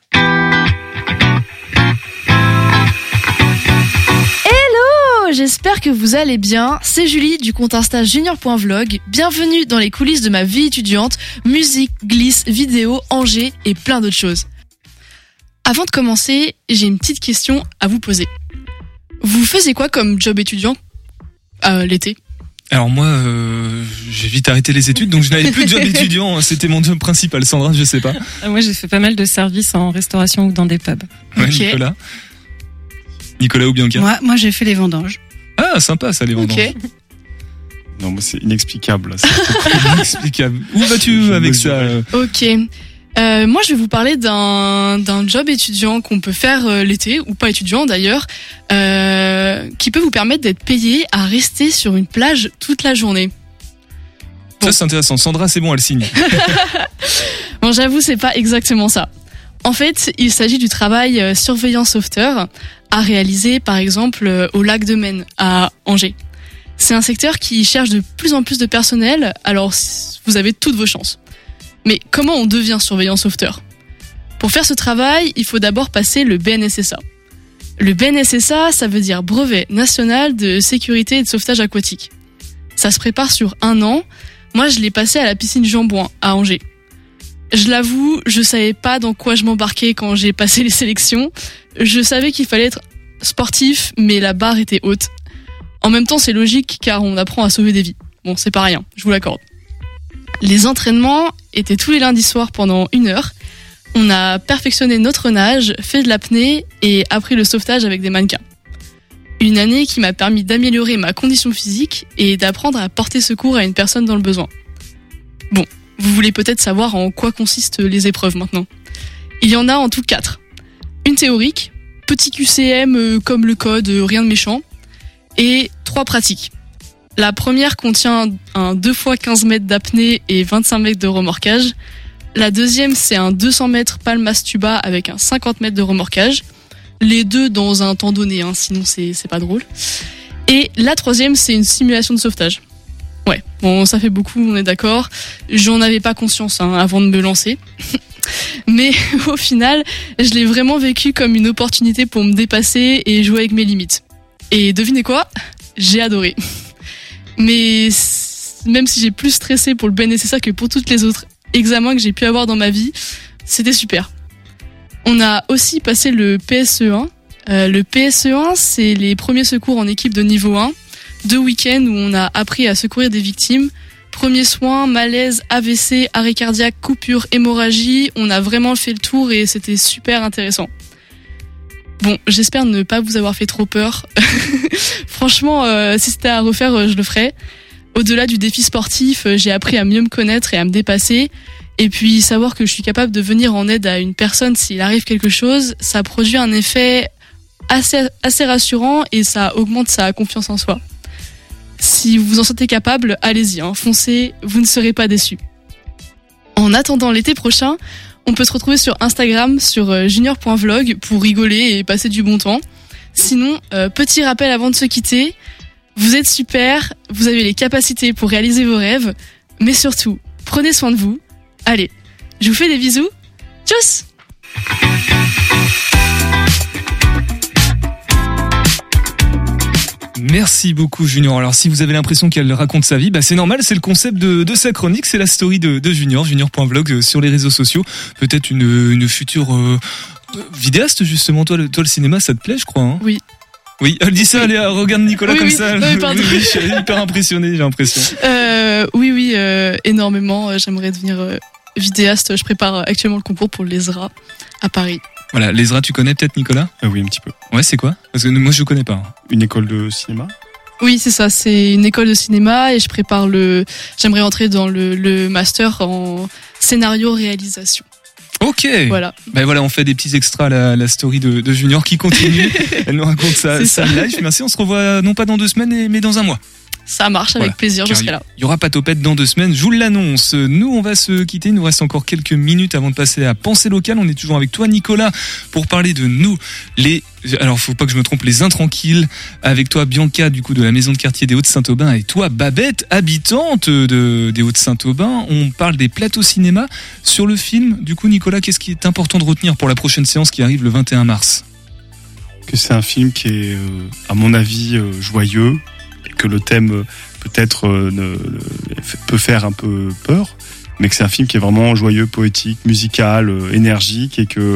Speaker 16: Hello, j'espère que vous allez bien. C'est Julie du compte Insta junior.vlog. Bienvenue dans les coulisses de ma vie étudiante, musique, glisse, vidéo, Angers et plein d'autres choses. Avant de commencer, j'ai une petite question à vous poser. Vous faisiez quoi comme job étudiant l'été ?
Speaker 7: Alors moi, j'ai vite arrêté les études, donc je n'avais plus de job étudiant. C'était mon job principal. Sandra, je sais pas.
Speaker 13: Moi, j'ai fait pas mal de services en restauration ou dans des pubs.
Speaker 7: Ouais,
Speaker 16: Okay.
Speaker 7: Nicolas ou Bianca?
Speaker 12: Moi, j'ai fait les vendanges.
Speaker 7: Ah, sympa ça, les vendanges.
Speaker 16: Ok.
Speaker 10: Non, moi c'est inexplicable.
Speaker 7: Inexplicable. Où vas-tu avec ça?
Speaker 16: Ok. Moi, je vais vous parler d'un job étudiant qu'on peut faire l'été, ou pas étudiant d'ailleurs, qui peut vous permettre d'être payé à rester sur une plage toute la journée. Bon.
Speaker 7: Ça, c'est intéressant. Sandra, c'est bon, elle signe.
Speaker 16: Bon, j'avoue, c'est pas exactement ça. En fait, il s'agit du travail surveillant sauveteur à réaliser, par exemple, au lac de Maine, à Angers.
Speaker 17: C'est un secteur qui cherche de plus en plus de personnel, alors vous avez toutes vos chances. Mais comment on devient surveillant sauveteur ? Pour faire ce travail, il faut d'abord passer le BNSSA. Le BNSSA, ça veut dire Brevet National de Sécurité et de Sauvetage Aquatique. Ça se prépare sur 1 an. Moi, je l'ai passé à la piscine Jean Bouin, à Angers. Je l'avoue, je savais pas dans quoi je m'embarquais quand j'ai passé les sélections. Je savais qu'il fallait être sportif, mais la barre était haute. En même temps, c'est logique car on apprend à sauver des vies. Bon, c'est pas rien, je vous l'accorde. Les entraînements étaient tous les lundis soirs pendant 1 heure. On a perfectionné notre nage, fait de l'apnée et appris le sauvetage avec des mannequins. Une année qui m'a permis d'améliorer ma condition physique et d'apprendre à porter secours à une personne dans le besoin. Bon, vous voulez peut-être savoir en quoi consistent les épreuves maintenant. Il y en a en tout 4. Une théorique, petit QCM comme le code, rien de méchant, et 3 pratiques. La première contient un 2 x 15 mètres d'apnée et 25 mètres de remorquage. La deuxième, c'est un 200 mètres palmas tuba avec un 50 mètres de remorquage. Les deux dans un temps donné, sinon c'est pas drôle. Et la troisième, c'est une simulation de sauvetage. Ouais, bon, ça fait beaucoup, on est d'accord. J'en avais pas conscience avant de me lancer. Mais au final, je l'ai vraiment vécu comme une opportunité pour me dépasser et jouer avec mes limites. Et devinez quoi ? J'ai adoré. Mais même si j'ai plus stressé pour le BNSSA que pour toutes les autres examens que j'ai pu avoir dans ma vie, c'était super. On a aussi passé le PSE1. Le PSE1, c'est les premiers secours en équipe de niveau 1. 2 week-ends où on a appris à secourir des victimes. Premiers soins, malaise, AVC, arrêt cardiaque, coupure, hémorragie. On a vraiment fait le tour et c'était super intéressant. Bon, j'espère ne pas vous avoir fait trop peur. Franchement, si c'était à refaire, je le ferais. Au-delà du défi sportif, j'ai appris à mieux me connaître et à me dépasser. Et puis savoir que je suis capable de venir en aide à une personne s'il arrive quelque chose, ça produit un effet assez rassurant et ça augmente sa confiance en soi. Si vous vous en sentez capable, allez-y, foncez, vous ne serez pas déçus. En attendant l'été prochain, on peut se retrouver sur Instagram, sur junior.vlog pour rigoler et passer du bon temps. Sinon, petit rappel avant de se quitter, vous êtes super, vous avez les capacités pour réaliser vos rêves, mais surtout, prenez soin de vous. Allez, je vous fais des bisous. Tchuss!
Speaker 7: Merci beaucoup Junior. Alors si vous avez l'impression qu'elle raconte sa vie, c'est normal, c'est le concept de sa chronique, c'est la story de Junior, junior.vlog sur les réseaux sociaux. Peut-être une future vidéaste justement. Toi le cinéma, ça te plaît, je crois.
Speaker 17: Oui.
Speaker 7: Oui, elle dit ça, allez, regarde Nicolas comme ça.
Speaker 17: Non, pardon.
Speaker 7: Oui, je suis hyper impressionné, j'ai l'impression.
Speaker 17: Oui, énormément. J'aimerais devenir vidéaste. Je prépare actuellement le concours pour l'ESRA à Paris.
Speaker 7: Voilà, l'ESRA, tu connais peut-être Nicolas ?
Speaker 10: Oui, un petit peu.
Speaker 7: Ouais, c'est quoi ? Parce que moi, je connais pas.
Speaker 10: Une école de cinéma ?
Speaker 17: Oui, c'est ça. C'est une école de cinéma et je prépare j'aimerais entrer dans le master en scénario-réalisation.
Speaker 7: Ok.
Speaker 17: Voilà.
Speaker 7: Voilà, on fait des petits extras à la story de Junior qui continue. Elle nous raconte ça live. Merci, on se revoit non pas dans 2 semaines, mais dans 1 mois.
Speaker 17: Ça marche, avec plaisir, je serai là.
Speaker 7: Il y aura pas Topette dans 2 semaines, je vous l'annonce. Nous, on va se quitter, il nous reste encore quelques minutes avant de passer à Pensée locale. On est toujours avec toi, Nicolas, pour parler de nous, alors faut pas que je me trompe, les intranquilles. Avec toi, Bianca, du coup, de la maison de quartier des Hauts-de-Saint-Aubin, et toi, Babette, habitante des Hauts-de-Saint-Aubin. On parle des plateaux cinéma. Sur le film, du coup, Nicolas, qu'est-ce qui est important de retenir pour la prochaine séance qui arrive le 21 mars ?
Speaker 10: Que c'est un film qui est, à mon avis, joyeux, et que le thème peut-être peut faire un peu peur, mais que c'est un film qui est vraiment joyeux, poétique, musical, énergique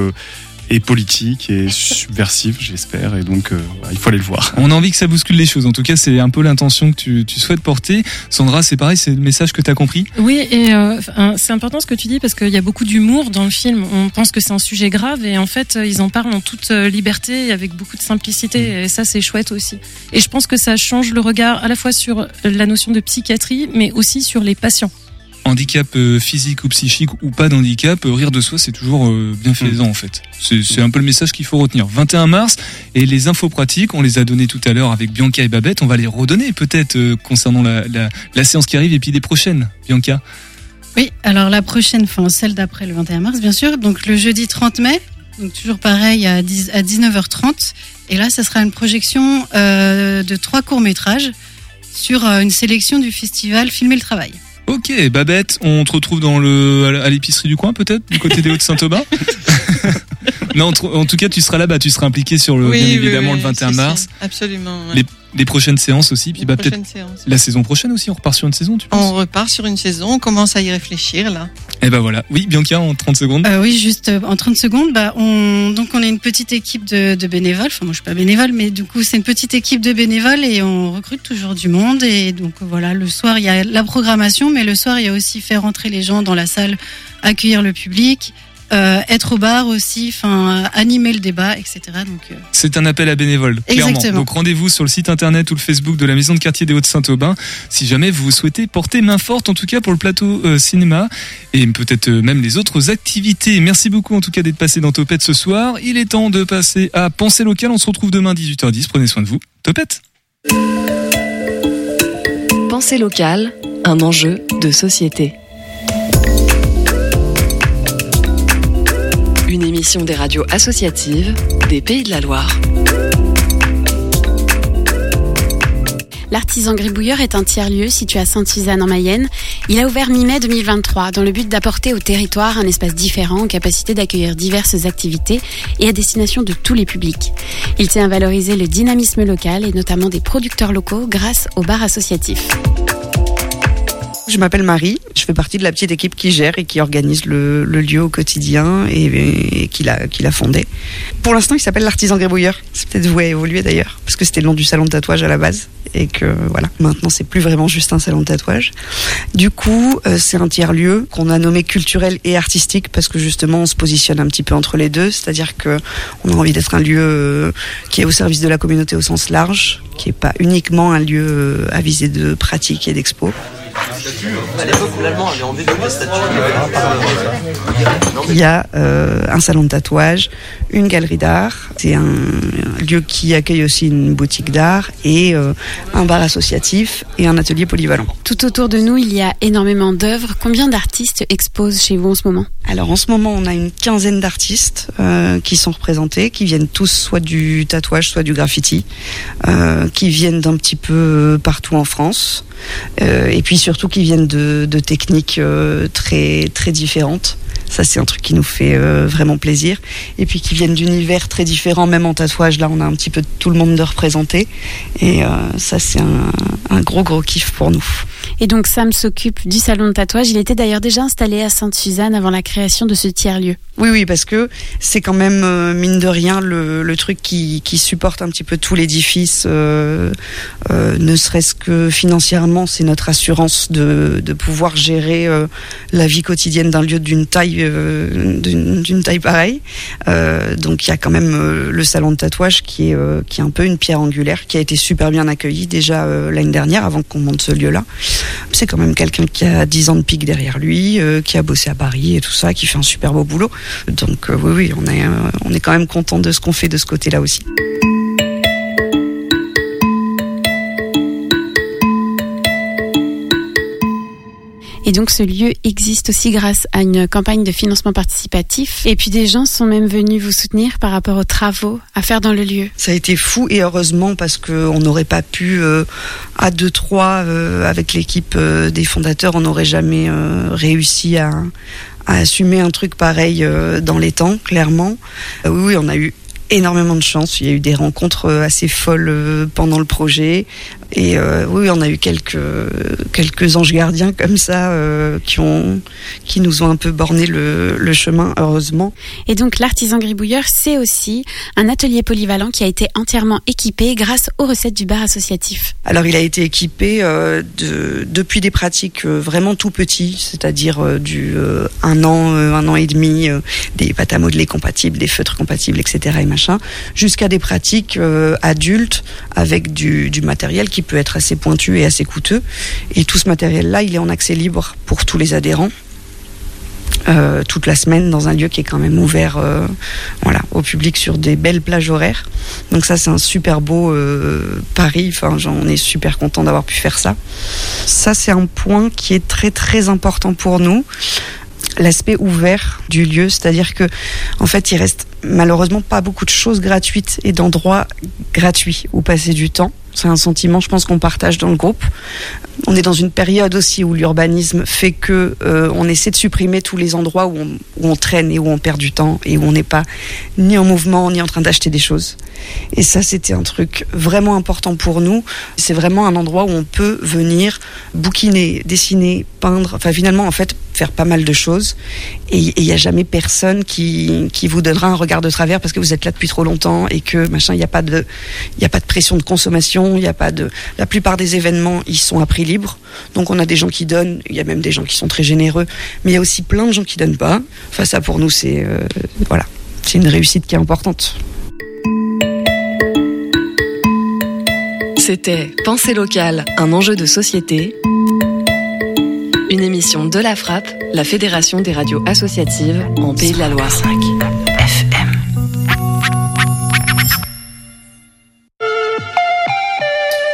Speaker 10: et politique et subversif, j'espère, et donc il faut aller le voir.
Speaker 7: On a envie que ça bouscule les choses, en tout cas c'est un peu l'intention que tu souhaites porter. Sandra, c'est pareil, c'est le message que tu as compris ?
Speaker 13: Oui, et c'est important ce que tu dis parce qu'il y a beaucoup d'humour dans le film. On pense que c'est un sujet grave et en fait ils en parlent en toute liberté et avec beaucoup de simplicité, et ça c'est chouette aussi. Et je pense que ça change le regard à la fois sur la notion de psychiatrie mais aussi sur les patients.
Speaker 7: Handicap physique ou psychique ou pas d'handicap, rire de soi c'est toujours bienfaisant en fait. C'est un peu le message qu'il faut retenir. 21 mars, et les infos pratiques, on les a données tout à l'heure avec Bianca et Babette, on va les redonner peut-être concernant la séance qui arrive et puis les prochaines, Bianca.
Speaker 12: Oui, alors la prochaine, celle d'après le 21 mars bien sûr, donc le jeudi 30 mai, donc toujours pareil à 19h30, et là ça sera une projection de 3 courts-métrages sur une sélection du festival Filmer le travail.
Speaker 7: Ok, Babette, on te retrouve à l'épicerie du coin peut-être, du côté des Hauts-de-Saint-Aubin. Non, en tout cas, tu seras là-bas, tu seras impliqué sur bien évidemment le 21 mars.
Speaker 11: Absolument. Ouais.
Speaker 7: Les prochaines séances aussi, puis peut-être la saison prochaine aussi, on repart sur une saison, tu penses ?
Speaker 11: On repart sur une saison, on commence à y réfléchir là.
Speaker 7: Et ben voilà. Oui, Bianca, en 30 secondes.
Speaker 12: Oui, juste en 30 secondes, on est une petite équipe de bénévoles. Enfin, moi je suis pas bénévole, mais du coup c'est une petite équipe de bénévoles et on recrute toujours du monde. Et donc voilà, le soir il y a la programmation, mais le soir il y a aussi faire rentrer les gens dans la salle, accueillir le public. Être au bar aussi, animer le débat, etc. Donc,
Speaker 7: c'est un appel à bénévoles, clairement.
Speaker 12: Exactement.
Speaker 7: Donc rendez-vous sur le site internet ou le Facebook de la maison de quartier des Hauts-de-Saint-Aubin si jamais vous souhaitez porter main forte, en tout cas pour le plateau cinéma et peut-être même les autres activités. Merci beaucoup en tout cas d'être passé dans Topette ce soir. Il est temps de passer à Pensée locale. On se retrouve demain 18h10. Prenez soin de vous. Topette.
Speaker 18: Pensée locale, un enjeu de société. Une émission des radios associatives des Pays de la Loire.
Speaker 19: L'Artisan Gribouilleur est un tiers-lieu situé à Sainte-Suzanne en Mayenne. Il a ouvert mi-mai 2023 dans le but d'apporter au territoire un espace différent en capacité d'accueillir diverses activités et à destination de tous les publics. Il tient à valoriser le dynamisme local et notamment des producteurs locaux grâce au bar associatif.
Speaker 20: Je m'appelle Marie, je fais partie de la petite équipe qui gère et qui organise le lieu au quotidien et qui l'a fondé. Pour l'instant, il s'appelle l'Artisan Gribouilleur. C'est peut-être voué à évoluer d'ailleurs, parce que c'était le nom du salon de tatouage à la base. Et que voilà, maintenant c'est plus vraiment juste un salon de tatouage. Du coup, c'est un tiers-lieu qu'on a nommé culturel et artistique parce que justement on se positionne un petit peu entre les deux, c'est-à-dire que on a envie d'être un lieu qui est au service de la communauté au sens large, qui est pas uniquement un lieu à visée de pratique et d'expo.
Speaker 21: À l'époque où l'allemand avait enlevé toutes les statues,
Speaker 20: il y a un salon de tatouage, une galerie d'art, c'est un lieu qui accueille aussi une boutique d'art et un bar associatif et un atelier polyvalent.
Speaker 19: Tout autour de nous, il y a énormément d'œuvres. Combien d'artistes exposent chez vous en ce moment ?
Speaker 20: Alors en ce moment, on a une quinzaine d'artistes qui sont représentés, qui viennent tous soit du tatouage, soit du graffiti, qui viennent d'un petit peu partout en France. Et puis surtout qui viennent de techniques très très différentes. Ça c'est un truc qui nous fait vraiment plaisir. Et puis qui viennent d'univers très différents, même en tatouage. Là on a un petit peu tout le monde de représenté. Et ça c'est un gros kiff pour nous.
Speaker 19: Et donc Sam s'occupe du salon de tatouage. Il était d'ailleurs déjà installé à Sainte-Suzanne avant la création de ce tiers-lieu.
Speaker 20: Oui, parce que c'est quand même, mine de rien, le truc qui supporte un petit peu tout l'édifice, ne serait-ce que financièrement, c'est notre assurance de pouvoir gérer la vie quotidienne d'un lieu d'une taille pareille. Donc il y a quand même le salon de tatouage qui est un peu une pierre angulaire, qui a été super bien accueilli déjà l'année dernière, avant qu'on monte ce lieu-là. C'est quand même quelqu'un qui a 10 ans de pique derrière lui, qui a bossé à Paris et tout ça, qui fait un super beau boulot. Donc oui, on est quand même content de ce qu'on fait de ce côté-là aussi.
Speaker 19: Et donc ce lieu existe aussi grâce à une campagne de financement participatif. Et puis des gens sont même venus vous soutenir par rapport aux travaux à faire dans le lieu.
Speaker 20: Ça a été fou et heureusement parce qu'on n'aurait pas pu, à 2-3, avec l'équipe des fondateurs, on n'aurait jamais réussi à assumer un truc pareil dans les temps, clairement. Oui, on a eu énormément de chance. Il y a eu des rencontres assez folles pendant le projet. Et oui, on a eu quelques anges gardiens comme ça qui nous ont un peu borné le chemin, heureusement.
Speaker 19: Et donc l'Artisan Gribouilleur, c'est aussi un atelier polyvalent qui a été entièrement équipé grâce aux recettes du bar associatif.
Speaker 20: Alors il a été équipé depuis des pratiques vraiment tout petits, c'est-à-dire un an et demi, des pâtes à modeler compatibles, des feutres compatibles, etc. et machin, jusqu'à des pratiques adultes avec du matériel qui peut être assez pointu et assez coûteux. Et tout ce matériel-là, il est en accès libre pour tous les adhérents. Toute la semaine dans un lieu qui est quand même ouvert au public sur des belles plages horaires. Donc ça c'est un super beau pari, on est super content d'avoir pu faire ça. Ça c'est un point qui est très très important pour nous. L'aspect ouvert du lieu, c'est-à-dire que en fait il reste malheureusement pas beaucoup de choses gratuites et d'endroits gratuits où passer du temps. C'est un sentiment, je pense, qu'on partage dans le groupe. On est dans une période aussi où l'urbanisme fait que on essaie de supprimer tous les endroits où on traîne et où on perd du temps et où on n'est pas ni en mouvement ni en train d'acheter des choses. Et ça, c'était un truc vraiment important pour nous. C'est vraiment un endroit où on peut venir bouquiner, dessiner, peindre, enfin finalement en fait faire pas mal de choses. Et il n'y a jamais personne qui vous donnera un regard de travers parce que vous êtes là depuis trop longtemps et que machin, il n'y a pas de pression de consommation, il y a pas de, la plupart des événements, ils sont à prix libre. Donc on a des gens qui donnent, il y a même des gens qui sont très généreux, mais il y a aussi plein de gens qui donnent pas. Enfin ça pour nous c'est voilà, c'est une réussite qui est importante.
Speaker 18: C'était Pensée locale, un enjeu de société. Une émission de La Frappe, la Fédération des radios associatives en Pays de la Loire.